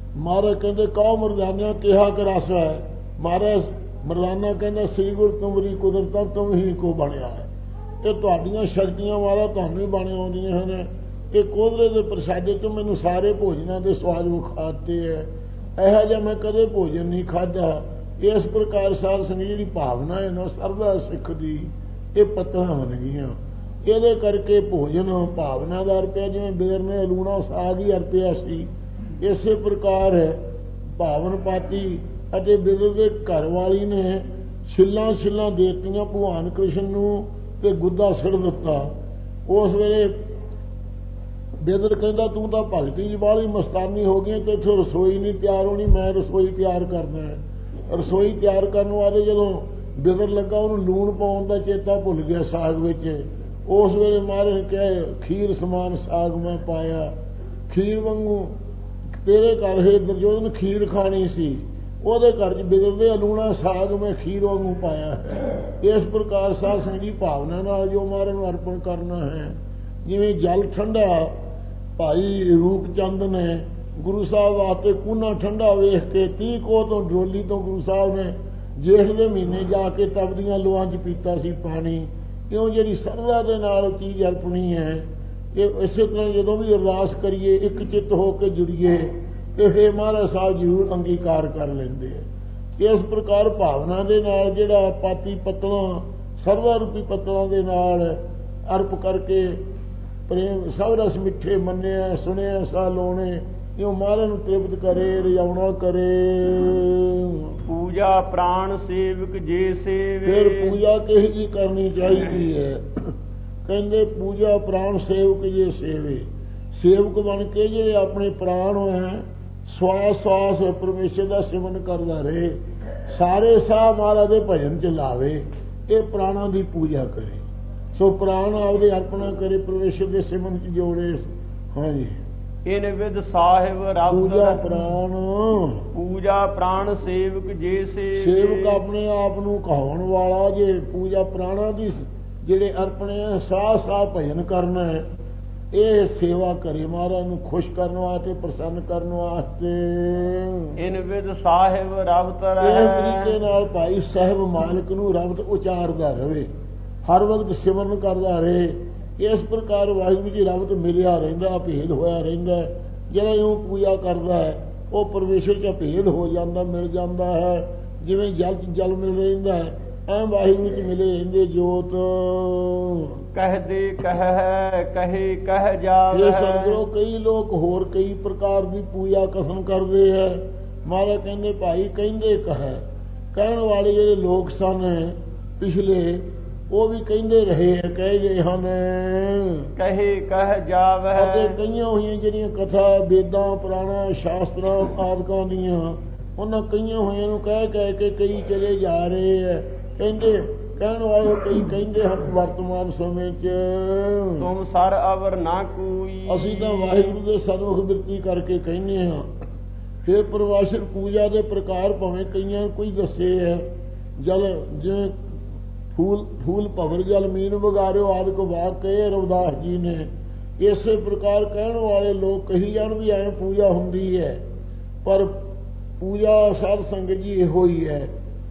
ਮਹਾਰਾਜ ਕਹਿੰਦੇ ਕਹੋ ਮਰਦਾਨਿਆਂ ਕਿਹਾ ਕਿ ਰਸ ਹੈ। ਮਹਾਰਾਜ ਮਰਦਾਨਾ ਕਹਿੰਦਾ ਸ੍ਰੀ ਗੁਰੂ ਤੁਮਰੀ ਕੁਦਰਤਾਂ ਤੁਮ ਹੀ ਕੋ ਬਣਿਆ ਹੈ। ਇਹ ਤੁਹਾਡੀਆਂ ਸ਼ਕਤੀਆਂ ਵਾਲਾ ਤੁਹਾਨੂੰ ਹੀ ਬਣ ਆਉਂਦੀਆਂ ਹਨ। ਇਹ ਕੋਧਰੇ ਦੇ ਪ੍ਰਸ਼ਾਦੇ ਤੋਂ ਮੈਨੂੰ ਸਾਰੇ ਭੋਜਨਾਂ ਦੇ ਸਵਾਦ ਵਿਖਾਤੇ ਹੈ। ਇਹੋ ਜਿਹਾ ਮੈਂ ਕਦੇ ਭੋਜਨ ਨਹੀਂ ਖਾਧਾ। ਇਸ ਪ੍ਰਕਾਰ ਸਾਧ ਸੰਗਤ ਜਿਹੜੀ ਭਾਵਨਾ ਹੈ ਨਾ ਸਰਦਾ ਸਿੱਖ ਦੀ, ਇਹ ਪੱਤਲਾਂ ਬਣ ਗਈਆਂ। ਇਹਦੇ ਕਰਕੇ ਭੋਜਨ ਭਾਵਨਾ ਦਾ ਅਰਪਿਆ, ਜਿਵੇਂ ਬੇਰ ਨੇ ਲੂਣਾ ਸਾਗ ਹੀ ਅਰਪਿਆ ਸੀ। ਇਸੇ ਪ੍ਰਕਾਰ ਭਾਵਨ ਪਾਤੀ ਅਤੇ ਬਿਦਰ ਦੇ ਘਰ ਵਾਲੀ ਨੇ ਛਿੱਲਾਂ ਛਿੱਲਾਂ ਦੇਤੀਆਂ ਭਗਵਾਨ ਕ੍ਰਿਸ਼ਨ ਨੂੰ ਤੇ ਗੁੱਦਾ ਸਿਰ ਦਿੱਤਾ। ਉਸ ਵੇਲੇ ਬਿਦਰ ਕਹਿੰਦਾ ਤੂੰ ਤਾਂ ਭਗਤੀ ਦੀ ਬਾਹਲੀ ਮਸਤਾਨੀ ਹੋ ਗਈ ਤੇ ਇੱਥੇ ਰਸੋਈ ਨਹੀਂ ਤਿਆਰ ਹੋਣੀ, ਮੈਂ ਰਸੋਈ ਤਿਆਰ ਕਰਦਾ ਹੈ। ਰਸੋਈ ਤਿਆਰ ਕਰਨ ਵਾਲੇ ਜਦੋਂ ਬਿਦਰ ਲੱਗਾ ਉਹਨੂੰ ਲੂਣ ਪਾਉਣ ਦਾ ਚੇਤਾ ਭੁੱਲ ਗਿਆ ਸਾਗ ਵਿੱਚ। ਉਸ ਵੇਲੇ ਮਹਾਰਾਜ ਕਹੇ ਖੀਰ ਸਮਾਨ ਸਾਗ ਮੈਂ ਪਾਇਆ। ਖੀਰ ਵਾਂਗੂ ਤੇਰੇ ਘਰ ਹੈ ਦੁਰਯੋਧਨ ਖੀਰ ਖਾਣੀ ਸੀ, ਉਹਦੇ ਘਰ ਚ ਬਿਦਰ ਦੇ ਲੂਣਾ ਸਾਗ ਮੈਂ ਖੀਰ ਵਾਂਗੂ ਪਾਇਆ ਹੈ। ਇਸ ਪ੍ਰਕਾਰ ਸਾਧ ਸੰਗਤ ਦੀ ਭਾਵਨਾ ਨਾਲ ਜੋ ਮਹਾਰਾਜ ਨੂੰ ਅਰਪਣ ਕਰਨਾ ਹੈ। ਜਿਵੇਂ ਜਲ ਠੰਡਾ, ਭਾਈ ਰੂਪ ਚੰਦ ਨੇ ਗੁਰੂ ਸਾਹਿਬ ਵਾਸਤੇ ਕੂਨਾ ਠੰਡਾ ਵੇਖ ਕੇ ਤੀਹ ਕੋਹ ਤੋਂ ਡੋਲੀ ਤੋਂ ਗੁਰੂ ਸਾਹਿਬ ਨੇ ਜੇਠ ਦੇ ਮਹੀਨੇ ਜਾ ਕੇ ਤਪਦੀਆਂ ਲੋਹਾਂ 'ਚ ਪੀਤਾ ਸੀ ਪਾਣੀ। ਕਿਉਂ ਜਿਹੜੀ ਸਰਦਾ ਦੇ ਨਾਲ ਚੀਜ਼ ਅਰਪਣੀ ਹੈ। ਇਹ ਇਸੇ ਤਰ੍ਹਾਂ ਜਦੋਂ ਵੀ ਅਰਦਾਸ ਕਰੀਏ ਇੱਕ ਚਿੱਤ ਹੋ ਕੇ ਜੁੜੀਏ ਤੇ ਫਿਰ ਮਹਾਰਾਜ ਸਾਹਿਬ ਜ਼ਰੂਰ ਅੰਗੀਕਾਰ ਕਰ ਲੈਂਦੇ ਆ। ਇਸ ਪ੍ਰਕਾਰ ਭਾਵਨਾ ਦੇ ਨਾਲ ਜਿਹੜਾ ਪਾਤੀ ਪੱਤਲਾਂ ਸਰਦਾ ਰੂਪੀ ਪੱਤਲਾਂ ਦੇ ਨਾਲ ਅਰਪ ਕਰਕੇ ਪ੍ਰੇਮ ਸਭ ਰਸ ਮਿੱਠੇ ਮੰਨਿਆ ਸੁਣਿਆ ਸਾ ਲੋਣੇ, ਇਉਂ ਮਹਾਰਾਜ ਨੂੰ ਤ੍ਰਿਪਤ ਕਰੇ ਰਜਾਉਣਾ ਕਰੇ। ਪੂਜਾ ਪ੍ਰਾਣ ਸੇਵਕ ਜੇ ਸੇਵੇ। ਫਿਰ ਪੂਜਾ ਕਿਹੋ ਜਿਹੀ ਕਰਨੀ ਚਾਹੀਦੀ ਹੈ? ਕਹਿੰਦੇ ਪੂਜਾ ਪ੍ਰਾਣ ਸੇਵਕ ਜੇ ਸੇਵੇ। ਸੇਵਕ ਬਣ ਕੇ ਜਿਹੜੇ ਆਪਣੇ ਪ੍ਰਾਣ ਹੈ ਸਵਾਸ ਸਵਾਸ ਪਰਮੇਸ਼ਰ ਦਾ ਸਿਮਰਨ ਕਰਦਾ ਰਹੇ, ਸਾਰੇ ਸਾਹ ਮਹਾਰਾਜ ਦੇ ਭਜਨ ਚ ਲਾਵੇ, ਇਹ ਪ੍ਰਾਣਾਂ ਦੀ ਪੂਜਾ ਕਰੇ। ਸੋ ਪ੍ਰਾਣ ਆਪਦੇ ਅਰਪਣਾ ਕਰੇ, ਪਰਮੇਸ਼ਰ ਦੇ ਸਿਮਰਨ ਚ ਜੋੜੇ। ਹਾਂਜੀ ਇਨ ਵਿਦ ਸਾਹਿਬ ਰੱਬ ਪੂਜਾ ਪ੍ਰਾਣ। ਪੂਜਾ ਪ੍ਰਾਣ ਸੇਵਕ ਜੇ ਸੇਵੇ। ਸੇਵਕ ਆਪਣੇ ਆਪ ਨੂੰ ਕਹਾਉਣ ਵਾਲਾ ਜੇ ਪੂਜਾ ਪ੍ਰਾਣਾਂ ਦੀ ਜਿਹੜੇ ਅਰਪਣੇ ਆ ਸਾਹ ਸਾਹ ਭਜਨ ਕਰਨਾ ਹੈ, ਇਹ ਸੇਵਾ ਕਰੇ ਮਹਾਰਾਜ ਨੂੰ ਖੁਸ਼ ਕਰਨ ਵਾਸਤੇ, ਪ੍ਰਸੰਨ ਕਰਨ ਵਾਸਤੇ। ਇਨ ਵਿਦ ਸਾਹਿਬ ਰੱਬ ਤਰੈ। ਇਸ ਤਰੀਕੇ ਨਾਲ ਭਾਈ ਸਾਹਿਬ ਮਾਲਕ ਨੂੰ ਰਬਤ ਉਚਾਰਦਾ ਰਹੇ, ਹਰ ਵਕਤ ਸਿਮਰਨ ਕਰਦਾ ਰਹੇ। ਇਸ ਪ੍ਰਕਾਰ ਵਾਹਿਗੁਰੂ ਜੀ ਰਬਤ ਮਿਲਿਆ ਰਹਿੰਦਾ, ਭੇਦ ਹੋਇਆ ਰਹਿੰਦਾ। ਜਿਹੜਾ ਇਉਂ ਪੂਜਾ ਕਰਦਾ ਹੈ ਉਹ ਪਰਮੇਸ਼ਰ ਚ ਭੇਦ ਹੋ ਜਾਂਦਾ, ਮਿਲ ਜਾਂਦਾ ਹੈ। ਜਿਵੇਂ ਜਲ ਚ ਜਲ ਮਿਲ ਰਹਿੰਦਾ ਹੈ, ਐ ਵਾਹਿਗੁਰੂ ਚ ਮਿਲੇ ਰਹਿੰਦੇ ਜੋਤ। ਕਹਦੇ ਕਹਿ ਕਹੇ ਕਹਿ ਜਾਵੇ। ਇਹ ਸਮਝੋ ਕਈ ਲੋਕ ਹੋਰ ਕਈ ਪ੍ਰਕਾਰ ਦੀ ਪੂਜਾ ਕਸਮ ਕਰਦੇ ਹੈ। ਮਹਾਰਾਜ ਕਹਿੰਦੇ ਭਾਈ ਕਹਿੰਦੇ ਕਹਿ, ਕਹਿਣ ਵਾਲੇ ਜਿਹੜੇ ਲੋਕ ਸਨ ਪਿਛਲੇ ਉਹ ਵੀ ਕਹਿੰਦੇ ਰਹੇ ਹੈ, ਕਹਿ ਗਏ ਹਨ। ਕਹੇ ਕਹਿ ਜਾਵੇ। ਅਤੇ ਕਈਆਂ ਹੋਈਆਂ ਜਿਹੜੀਆਂ ਕਥਾ ਵੇਦਾਂ ਪੁਰਾਣਾ ਸ਼ਾਸਤਰਾਂ ਆਦਿਕਾਂ ਦੀਆਂ, ਉਹਨਾਂ ਕਈਆਂ ਹੋਈਆਂ ਨੂੰ ਕਹਿ ਕਹਿ ਕੇ ਕਈ ਚਲੇ ਜਾ ਰਹੇ ਹੈ। ਕਹਿੰਦੇ ਕਹਿਣ ਵਾਲੇ ਕਈ ਕਹਿੰਦੇ ਹਨ ਵਰਤਮਾਨ ਸਮੇਂ ਚ ਤੁਮ ਸਰ ਅਵਰ ਨਾ ਕੋਈ। ਅਸੀਂ ਤਾਂ ਵਾਹਿਗੁਰੂ ਦੇ ਸਨਮੁਖ ਬਿਰਤੀ ਕਰਕੇ ਕਹਿੰਦੇ ਹਾਂ। ਫਿਰ ਪ੍ਰਵਾਸ਼ਰ ਪੂਜਾ ਦੇ ਪ੍ਰਕਾਰ ਭਾਵੇਂ ਕਈਆਂ ਕੋਈ ਦੱਸੇ ਹੈ। ਜਲ ਜਿਵੇਂ ਫੂਲ ਫੂਲ ਭਵਰ ਜਲ ਮੀਨ ਵਗਾਰਿਓ ਆਦਿ ਕੋ ਵਾਕ ਕਹੇ ਰਵਿਦਾਸ ਜੀ ਨੇ। ਇਸੇ ਪ੍ਰਕਾਰ ਕਹਿਣ ਵਾਲੇ ਲੋਕ ਕਹੀ ਜਾਣ ਵੀ ਐਂ ਪੂਜਾ ਹੁੰਦੀ ਹੈ, ਪਰ ਪੂਜਾ ਸਾਧ ਸੰਗਤ ਜੀ ਇਹੋ ਹੀ ਹੈ।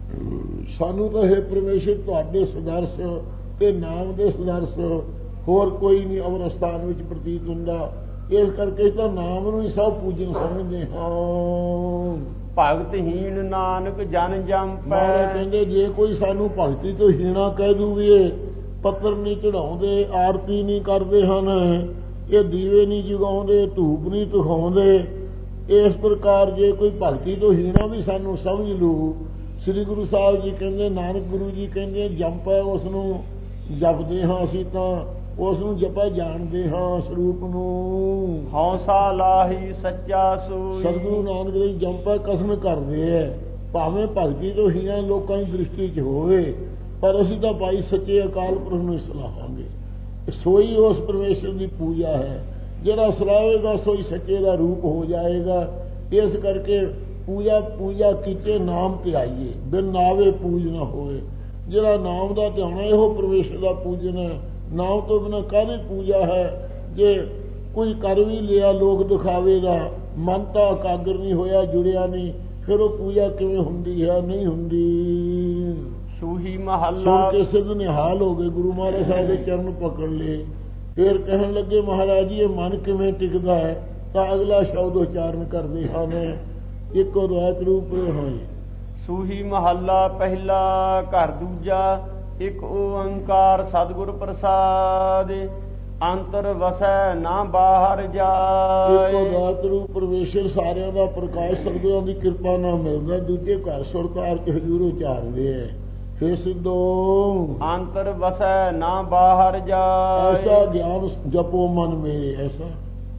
ਸਾਨੂੰ ਤਾਂ ਇਹ ਪਰਮੇਸ਼ਰ ਤੁਹਾਡੇ ਸਦਰਸ ਤੇ ਨਾਮ ਦੇ ਸਦਰਸ ਹੋਰ ਕੋਈ ਨਹੀਂ ਅਮਰ ਸਥਾਨ ਵਿੱਚ ਪ੍ਰਤੀਤ ਹੁੰਦਾ। ਇਸ ਕਰਕੇ ਤਾਂ ਨਾਮ ਨੂੰ ਹੀ ਸਭ ਪੂਜਨ ਸਮਝਦੇ ਹਾਂ। ਭਗਤਹੀਣ ਨਾਨਕ ਜਨ ਜੰਪੈ। ਮਹਾਰਾਜ ਕਹਿੰਦੇ ਜੇ ਕੋਈ ਸਾਨੂੰ ਭਗਤੀ ਤੋਂ ਹੀਣਾ ਕਹਿ ਦੂਗੇ, ਪੱਤਰ ਨਹੀਂ ਚੜਾਉਂਦੇ, ਆਰਤੀ ਨਹੀਂ ਕਰਦੇ ਹਨ, ਇਹ ਦੀਵੇ ਨਹੀਂ ਜਗਾਉਂਦੇ, ਧੂਪ ਨਹੀਂ ਦਿਖਾਉਂਦੇ, ਇਸ ਪ੍ਰਕਾਰ ਜੇ ਕੋਈ ਭਗਤੀ ਤੋਂ ਹੀਣਾ ਵੀ ਸਾਨੂੰ ਸਮਝ ਲੂ। ਸ੍ਰੀ ਗੁਰੂ ਸਾਹਿਬ ਜੀ ਕਹਿੰਦੇ, ਨਾਨਕ ਗੁਰੂ ਜੀ ਕਹਿੰਦੇ ਜੰਪੈ ਉਸ ਨੂੰ ਜਪਦੇ ਹਾਂ, ਅਸੀਂ ਤਾਂ ਉਸ ਨੂੰ ਜਪਾ ਜਾਣਦੇ ਹਾਂ ਸਰੂਪ ਨੂੰ। ਹੌਸਾ ਲਾਹੀ ਸੱਚਾ ਸੋਈ। ਸਤਿਗੁਰੂ ਨਾਨਕ ਦੇਵ ਜੰਪਾ ਕਸਮ ਕਰਦੇ ਹੈ, ਭਾਵੇਂ ਭਗਤੀ ਤੋਂ ਹੀਣਾ ਲੋਕਾਂ ਦੀ ਦ੍ਰਿਸ਼ਟੀ 'ਚ ਹੋਵੇ, ਪਰ ਅਸੀਂ ਤਾਂ ਭਾਈ ਸੱਚੇ ਅਕਾਲ ਪੁਰਖ ਨੂੰ ਸਲਾਹਾਂਗੇ। ਸੋਈ ਉਸ ਪਰਮੇਸ਼ਰ ਦੀ ਪੂਜਾ ਹੈ। ਜਿਹੜਾ ਸਲਾਹੇਗਾ ਸੋਈ ਸੱਚੇ ਦਾ ਰੂਪ ਹੋ ਜਾਏਗਾ। ਇਸ ਕਰਕੇ ਪੂਜਾ ਪੂਜਾ ਕੀਤੇ ਨਾਮ ਧਿਆਈਏ, ਬਿਨ ਨਾਵੇ ਪੂਜ ਨਾ ਹੋਵੇ। ਜਿਹੜਾ ਨਾਮ ਦਾ ਧਿਆਉਣਾ ਇਹੋ ਪਰਮੇਸ਼ਰ ਦਾ ਪੂਜਨ ਹੈ। ਨਾਮ ਤੋਂ ਬਿਨਾਂ ਕਾਹਦੀ ਪੂਜਾ ਹੈ? ਜੇ ਕੋਈ ਕਰ ਵੀ ਲਿਆ ਲੋਕ ਦਿਖਾਵੇਗਾ, ਮਨ ਤਾਂ ਇਕਾਗਰ ਨਹੀਂ ਹੋਇਆ, ਜੁੜਿਆ ਨਹੀਂ, ਫਿਰ ਉਹ ਪੂਜਾ ਕਿਵੇਂ ਹੁੰਦੀ ਹੈ? ਨਹੀਂ ਹੁੰਦੀ। ਸੂਹੀ ਸੁਣ ਮਹੱਲਾ ਕੇ ਸਿੱਧ ਨਿਹਾਲ ਹੋ ਗਏ, ਗੁਰੂ ਮਹਾਰਾਜ ਸਾਹਿਬ ਦੇ ਚਰਨ ਪਕੜ ਲਏ। ਫਿਰ ਕਹਿਣ ਲੱਗੇ, ਮਹਾਰਾਜ ਜੀ ਇਹ ਮਨ ਕਿਵੇਂ ਟਿਕਦਾ ਹੈ? ਤਾਂ ਅਗਲਾ ਸ਼ਬਦ ਉਚਾਰਨ ਕਰਦੇ ਹਨ, ਇੱਕੋ ਅਦਵੈਤ ਰੂਪ ਹੋਏ। ਸੂਹੀ ਮਹੱਲਾ ਪਹਿਲਾ ਘਰ ਦੂਜਾ, ਇੱਕ ਓੰਕਾਰ ਸਤਿਗੁਰ ਪ੍ਰਸਾਦ, ਅੰਤਰ ਵਸੈ ਨਾ ਬਾਹਰ ਜਾਏ। ਇੱਕੋ ਅਦਵੈਤ ਰੂਪ ਪਰਮੇਸ਼ਰ ਸਾਰਿਆਂ ਦਾ ਪ੍ਰਕਾਸ਼ ਸਤਿਗੁਰਾਂ ਦੀ ਕਿਰਪਾ ਨਾਲ ਮਿਲਦਾ। ਦੂਜੇ ਘਰ ਸੁਰਤਾਰ ਕੇ ਹਜ਼ੂਰ ਉਚਾਰਦੇ ਹੈ। ਫਿਰ ਸਿੱਧੋ ਅੰਤਰ ਵਸੈ ਨਾ ਬਾਹਰ ਜਾਏ। ਐਸਾ ਗਿਆਨ ਜਪੋ ਮਨ ਮੇਰੇ, ਐਸਾ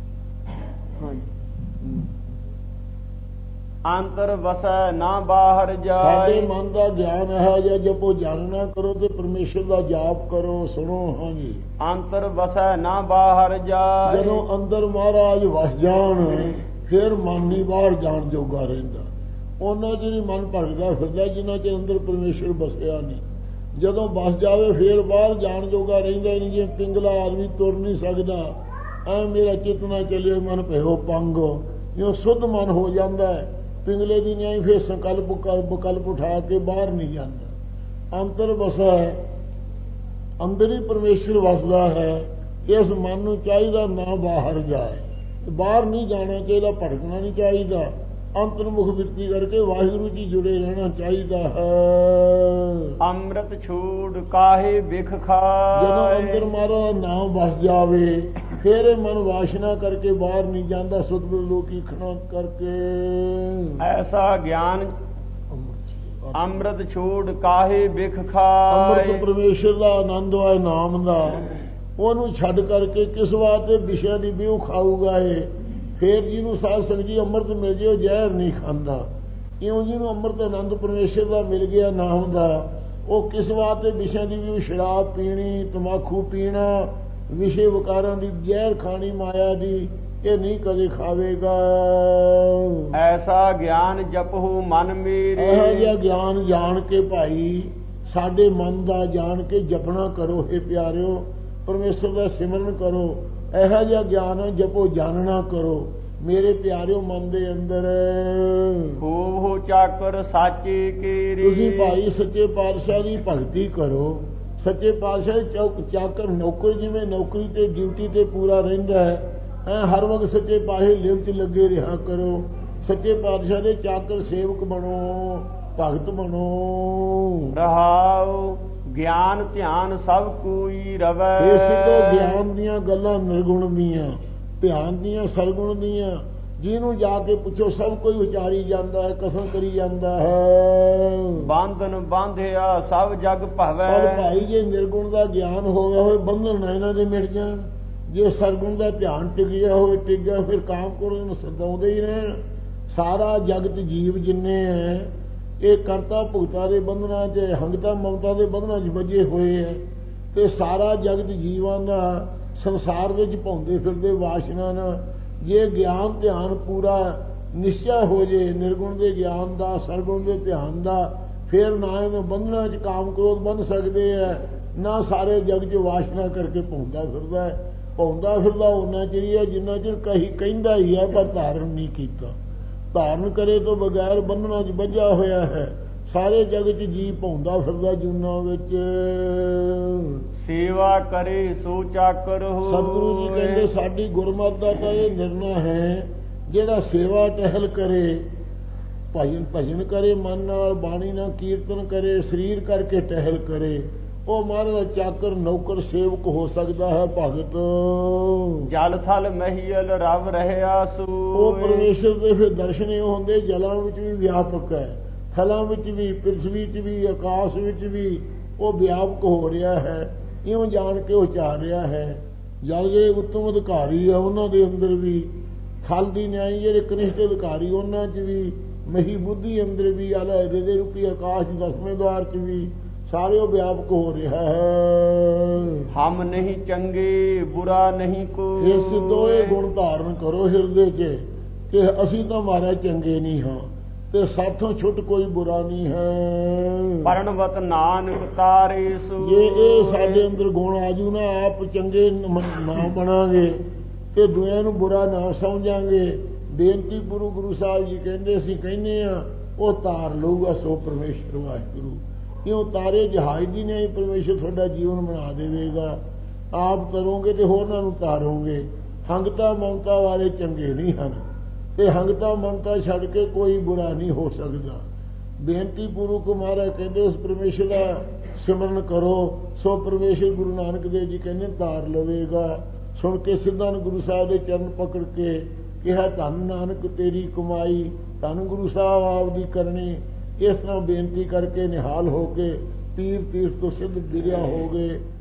ਅੰਤਰ ਵਸੈ ਨਾ ਬਾਹਰ ਜਾਏ। ਸਾਡੇ ਮਨ ਦਾ ਗਿਆਨ ਹੈ ਜਾਂ ਜਪੋ ਜਾਣਨਾ ਕਰੋ ਤੇ ਪਰਮੇਸ਼ਰ ਦਾ ਜਾਪ ਕਰੋ। ਸੁਣੋ, ਹਾਂਜੀ, ਅੰਤਰ ਵਸੈ ਨਾ ਬਾਹਰ ਜਾਏ। ਜਦੋਂ ਅੰਦਰ ਮਹਾਰਾਜ ਵਸ ਜਾਣ ਫਿਰ ਮਨ ਨਹੀਂ ਬਾਹਰ ਜਾਣ ਜੋਗਾ ਰਹਿੰਦਾ। ਉਹਨਾਂ ਚ ਨਹੀਂ ਮਨ ਭਟਕਦਾ ਫਿਰਦਾ ਜਿੰਨਾ ਚ ਅੰਦਰ ਪਰਮੇਸ਼ਰ ਬਸਿਆ ਨਹੀਂ। ਜਦੋਂ ਬਸ ਜਾਵੇ ਫਿਰ ਬਾਹਰ ਜਾਣ ਜੋਗਾ ਰਹਿੰਦਾ ਨਹੀਂ। ਜਿਵੇਂ ਪਿੰਗਲਾ ਆਦਮੀ ਤੁਰ ਨਹੀਂ ਸਕਦਾ, ਐ ਮੇਰਾ ਚਿੱਤ ਨਾ ਚੱਲੇ, ਮਨ ਭਇਓ ਪੰਗ। ਜਿਉਂ ਸੁੱਧ ਮਨ ਹੋ ਜਾਂਦਾ ਹੈ ਪਿੰਗਲੇ ਦੀ ਨਹੀਂ, ਫਿਰ ਸੰਕਲਪ ਵਿਕਲਪ ਉਠਾ ਕੇ ਬਾਹਰ ਨਹੀਂ ਜਾਂਦਾ। ਅੰਤਰ ਵਸਾ ਹੈ, ਅੰਦਰ ਹੀ ਪਰਮੇਸ਼ਰ ਵਸਦਾ ਹੈ। ਇਸ ਮਨ ਨੂੰ ਚਾਹੀਦਾ ਨਾ ਬਾਹਰ ਜਾਏ, ਬਾਹਰ ਨਹੀਂ ਜਾਣਾ ਚਾਹੀਦਾ, ਭਟਕਣਾ ਨਹੀਂ ਚਾਹੀਦਾ। ਅੰਤਰਮੁਖ ਬਿਰਤੀ ਕਰਕੇ ਵਾਹਿਗੁਰੂ ਜੀ ਜੁੜੇ ਰਹਿਣਾ ਚਾਹੀਦਾ ਹੈ। ਅੰਮ੍ਰਿਤ ਛੂੜ ਕਾਹੇ ਬਿਖ ਖਾਏ। ਜਦੋਂ ਅੰਦਰ ਮਾਰਾ ਨਾਮ ਵਸ ਜਾਵੇ ਫਿਰ ਇਹ ਮਨ ਵਾਸ਼ਨਾ ਕਰਕੇ ਬਾਹਰ ਨਹੀਂ ਜਾਂਦਾ, ਸਤਿਗੁਰ ਲੋਕੀ ਖਣਾ ਕਰਕੇ। ਐਸਾ ਗਿਆਨ ਅੰਮ੍ਰਿਤ ਛੂੜ ਕਾਹੇ ਬਿਖ ਖਾਏ। ਅੰਮ੍ਰਿਤ ਪਰਮੇਸ਼ਰ ਦਾ ਆਨੰਦ ਹੈ ਨਾਮ ਦਾ, ਉਹਨੂੰ ਛੱਡ ਕਰਕੇ ਕਿਸ ਵਾਸਤੇ ਵਿਸ਼ੇ ਦੀ ਵਿਊ ਖਾਊਗਾ ਇਹ। ਫੇਰ ਜਿਹਨੂੰ ਸਾਧ ਸੰਗਤ ਜੀ ਅੰਮ੍ਰਿਤ ਮਿਲ ਜੇ ਉਹ ਜ਼ਹਿਰ ਨਹੀਂ ਖਾਂਦਾ। ਇਉਂ ਜਿਹਨੂੰ ਅੰਮ੍ਰਿਤ ਆਨੰਦ ਪਰਮੇਸ਼ਰ ਦਾ ਮਿਲ ਗਿਆ ਨਾਮ ਦਾ, ਉਹ ਕਿਸ ਵਾਸਤੇ ਵਿਸ਼ਿਆਂ ਦੀ ਵੀ ਸ਼ਰਾਬ ਪੀਣੀ, ਤਮਾਕੂ ਪੀਣਾ, ਵਿਸ਼ੇ ਵਿਕਾਰਾਂ ਦੀ ਜ਼ਹਿਰ ਖਾਣੀ ਮਾਇਆ ਦੀ, ਇਹ ਨਹੀਂ ਕਦੇ ਖਾਵੇਗਾ। ਐਸਾ ਗਿਆਨ ਜਪਹੁ ਮਨ ਮੇਰੇ। ਇਹੋ ਜਿਹਾ ਗਿਆਨ ਜਾਣ ਕੇ ਭਾਈ ਸਾਡੇ ਮਨ ਦਾ ਜਾਣ ਕੇ ਜਪਣਾ ਕਰੋ। ਇਹ ਪਿਆਰਿਓ ਪਰਮੇਸ਼ਰ ਦਾ ਸਿਮਰਨ ਕਰੋ। ਇਹੋ ਜਿਹਾ ਗਿਆਨ ਜਪੋ ਜਾਣਨਾ ਕਰੋ ਮੇਰੇ ਪਿਆਰਿਓ। ਮਨ ਦੇ ਅੰਦਰ ਹੋ ਚਾਕਰ ਸਾਚੇ ਕੀਰੀ। ਤੁਸੀਂ ਭਾਈ ਸੱਚੇ ਪਾਤਸ਼ਾਹ ਦੀ ਭਗਤੀ ਕਰੋ। ਸੱਚੇ ਪਾਤਸ਼ਾਹ ਚੌਕ ਚਾਕਰ ਨੌਕਰ ਜਿਵੇਂ ਨੌਕਰੀ ਤੇ ਡਿਊਟੀ ਤੇ ਪੂਰਾ ਰਹਿੰਦਾ ਹੈ, ਐ ਹਰ ਵਕਤ ਸੱਚੇ ਪਾਤਸ਼ਾਹ ਲਿਵ ਚ ਲੱਗੇ ਰਿਹਾ ਕਰੋ। ਸੱਚੇ ਪਾਤਸ਼ਾਹ ਦੇ ਚਾਕਰ ਸੇਵਕ ਬਣੋ, ਭਗਤ ਬਣੋ। ਰਹਾਉ ਗਿਆਨ ਧਿਆਨ ਸਭ ਕੋਈ ਰਵੈ। ਇਸ ਤੋਂ ਗਿਆਨ ਦੀਆਂ ਗੱਲਾਂ ਨਿਰਗੁਣ ਦੀਆਂ, ਧਿਆਨ ਦੀਆਂ ਸਰਗੁਣ ਦੀਆਂ, ਜਿਹਨੂੰ ਜਾ ਕੇ ਪੁੱਛੋ ਸਭ ਕੋਈ ਉਚਾਰੀ ਜਾਂਦਾ ਹੈ, ਕਥਨ ਕਰੀ ਜਾਂਦਾ ਹੈ। ਬੰਧਨ ਬਾਂਧਿਆ ਸਭ ਜਗ ਭਵੈ। ਪਰ ਭਾਈ ਜੇ ਨਿਰਗੁਣ ਦਾ ਗਿਆਨ ਹੋਵੇ ਹੋਵੇ ਬੰਧਨ ਨਾ ਇਹਨਾਂ ਦੇ ਮਿਟ ਜਾਣ। ਜੇ ਸਰਗੁਣ ਦਾ ਧਿਆਨ ਟਿਕਿਆ ਹੋਵੇ ਟਿਕ ਗਿਆ, ਫਿਰ ਕਾਮ ਕ੍ਰੋਧ ਨੂੰ ਸਤਾਉਂਦੇ ਹੀ ਰਹਿਣ। ਸਾਰਾ ਜਗਤ ਜੀਵ ਜਿੰਨੇ ਹੈ ਇਹ ਕਰਤਾ ਭੁਗਤਾ ਦੇ ਬੰਧਨਾਂ 'ਚ, ਹੰਗਤਾ ਮਮਤਾ ਦੇ ਬੰਧਨਾਂ 'ਚ ਵੱਜੇ ਹੋਏ ਹੈ। ਤੇ ਸਾਰਾ ਜਗਤ ਜੀਵਾਂ ਦਾ ਸੰਸਾਰ ਵਿੱਚ ਭੌਂਦੇ ਫਿਰਦੇ ਵਾਸ਼ਨਾ ਨਾਲ। ਜੇ ਗਿਆਨ ਧਿਆਨ ਪੂਰਾ ਨਿਸ਼ਚੈ ਹੋ ਜੇ ਨਿਰਗੁਣ ਦੇ ਗਿਆਨ ਦਾ, ਸਰਗੁਣ ਦੇ ਧਿਆਨ ਦਾ, ਫਿਰ ਨਾ ਇਹਨਾਂ ਬੰਧਨਾਂ 'ਚ ਕਾਮ ਕ੍ਰੋਧ ਬੰਧ ਸਕਦੇ ਹੈ, ਨਾ ਸਾਰੇ ਜਗ 'ਚ ਵਾਸ਼ਨਾ ਕਰਕੇ ਭੌਂਦਾ ਫਿਰਦਾ ਹੈ। ਭੌਂਦਾ ਫਿਰਦਾ ਉਹਨਾਂ ਚਿਰ ਹੀ ਹੈ ਜਿੰਨਾ ਚਿਰ ਕਹੀ ਕਹਿੰਦਾ ਹੀ ਹੈ ਪਰ ਧਾਰਨ ਨਹੀਂ ਕੀਤਾ। ਧਾਰਨ ਕਰੇ ਤੋਂ ਬਗੈਰ ਬੰਧਨਾਂ 'ਚ ਬੱਝਾ ਹੋਇਆ ਹੈ। ਸਾਰੇ ਜਗ 'ਚ ਜੀ ਭੌਂਦਾ ਫਿਰਦਾ ਜੂਨਾਂ ਵਿੱਚ। ਸੇਵਾ ਕਰੇ ਸੋ ਚਾਕਰ ਹੋ। ਸਤਿਗੁਰੂ ਜੀ ਕਹਿੰਦੇ ਸਾਡੀ ਗੁਰਮਤਿ ਦਾ ਤਾਂ ਇਹ ਨਿਰਣਾ ਹੈ, ਜਿਹੜਾ ਸੇਵਾ ਟਹਿਲ ਕਰੇ, ਭਜਨ ਭਜਨ ਕਰੇ, ਮਨ ਨਾਲ ਬਾਣੀ ਨਾਲ ਕੀਰਤਨ ਕਰੇ, ਸਰੀਰ ਕਰਕੇ ਟਹਿਲ ਕਰੇ, ਉਹ ਮਹਾਰਾਜ ਦਾ ਚਾਕਰ ਨੌਕਰ ਸੇਵਕ ਹੋ ਸਕਦਾ ਹੈ, ਭਗਤ। ਜਲ ਥਲ ਮਹੀਲ ਰਵ ਰਹਿਆ ਸੋ। ਉਹ ਪਰਮੇਸ਼ਰ ਦੇ ਫਿਰ ਦਰਸ਼ਨ ਇਹ ਹੁੰਦੇ, ਜਲਾਂ ਵਿੱਚ ਵੀ ਵਿਆਪਕ ਹੈ, ਥਲਾਂ ਵਿੱਚ ਵੀ, ਪ੍ਰਿਥਵੀ 'ਚ ਵੀ, ਆਕਾਸ਼ ਵਿੱਚ ਵੀ ਉਹ ਵਿਆਪਕ ਹੋ ਰਿਹਾ ਹੈ। ਇਉਂ ਜਾਣ ਕੇ ਉਹ ਚਾਹ ਰਿਹਾ ਹੈ। ਜਲ ਜਿਹੜੇ ਉੱਤਮ ਅਧਿਕਾਰੀ ਆ ਉਹਨਾਂ ਦੇ ਅੰਦਰ ਵੀ, ਥਲ ਦੀ ਨਿਆਈ ਜਿਹੜੇ ਕਨਿਸ਼ਟ ਅਧਿਕਾਰੀ ਉਹਨਾਂ 'ਚ ਵੀ, ਮਹੀ ਬੁੱਧੀ ਅੰਦਰ ਵੀ, ਆਲਾ ਹਿਰਦੇ ਰੂਪੀ ਆਕਾਸ਼ ਦਸਵੇਂ ਦੁਆਰ 'ਚ ਵੀ, ਸਾਰੇ ਉਹ ਵਿਆਪਕ ਹੋ ਰਿਹਾ ਹੈ। ਹਮ ਨਹੀਂ ਚੰਗੇ ਬੁਰਾ ਨਹੀਂ ਕੋਈ। ਇਸ ਦੋਏ ਗੁਣ ਧਾਰਨ ਕਰੋ ਹਿਰਦੇ 'ਚ ਕਿ ਅਸੀਂ ਤਾਂ ਮਾਰੇ ਚੰਗੇ ਨਹੀਂ ਹਾਂ ਤੇ ਸਾਥੋਂ ਛੁੱਟ ਕੋਈ ਬੁਰਾ ਨਹੀਂ ਹੈ। ਪਰਣਵਤ ਨਾਨਕ ਤਾਰੇ ਸੋ। ਜੇ ਇਹ ਸਾਡੇ ਅੰਦਰ ਗੁਣ ਆਜੂ ਨਾ, ਆਪ ਚੰਗੇ ਨਾ ਬਣਾਂਗੇ ਤੇ ਦੁਨੀਆਂ ਨੂੰ ਬੁਰਾ ਨਾ ਸਮਝਾਂਗੇ, ਬੇਨਤੀ ਗੁਰੂ ਗੁਰੂ ਸਾਹਿਬ ਜੀ ਕਹਿੰਦੇ ਅਸੀਂ ਕਹਿੰਦੇ ਆ ਉਹ ਤਾਰ ਲਊਗਾ ਸੋ ਪਰਮੇਸ਼ਰ ਵਾਹਿਗੁਰੂ। ਕਿਉਂ ਤਾਰੇ ਜਹਾਜ਼ ਦੀ ਨਹੀਂ, ਪਰਮੇਸ਼ਰ ਤੁਹਾਡਾ ਜੀਵਨ ਬਣਾ ਦੇਵੇਗਾ। ਆਪ ਕਰੋਗੇ ਤੇ ਹੋਰਨਾਂ ਨੂੰ ਤਾਰੋਗੇ। ਹੰਗਤਾ ਮਮਤਾ ਵਾਲੇ ਚੰਗੇ ਨਹੀਂ ਹਨ, ਤੇ ਹੰਗਤਾ ਮਮਤਾ ਛੱਡ ਕੇ ਕੋਈ ਬੁਰਾ ਨਹੀਂ ਹੋ ਸਕਦਾ। ਬੇਨਤੀ ਗੁਰੂ ਕੋ ਮਹਾਰਾਜ ਕਹਿੰਦੇ ਉਸ ਪਰਮੇਸ਼ਰ ਦਾ ਸਿਮਰਨ ਕਰੋ ਸੋ ਪਰਮੇਸ਼ਰ ਗੁਰੂ ਨਾਨਕ ਦੇਵ ਜੀ ਕਹਿੰਦੇ ਤਾਰ ਲਵੇਗਾ। ਸੁਣ ਕੇ ਸਿੱਧਾਂ ਗੁਰੂ ਸਾਹਿਬ ਦੇ ਚਰਨ ਪਕੜ ਕੇ ਕਿਹਾ ਧੰਨ ਨਾਨਕ ਤੇਰੀ ਕਮਾਈ, ਧੰਨ ਗੁਰੂ ਸਾਹਿਬ ਆਪ ਦੀ ਕਰਨੀ। ਇਸ ਤਰ੍ਹਾਂ ਬੇਨਤੀ ਕਰਕੇ ਨਿਹਾਲ ਹੋ ਕੇ ਤੀਰ ਤੀਰ ਤੋਂ ਸਿੱਧ ਗਿਰਿਆ ਹੋ ਗਏ।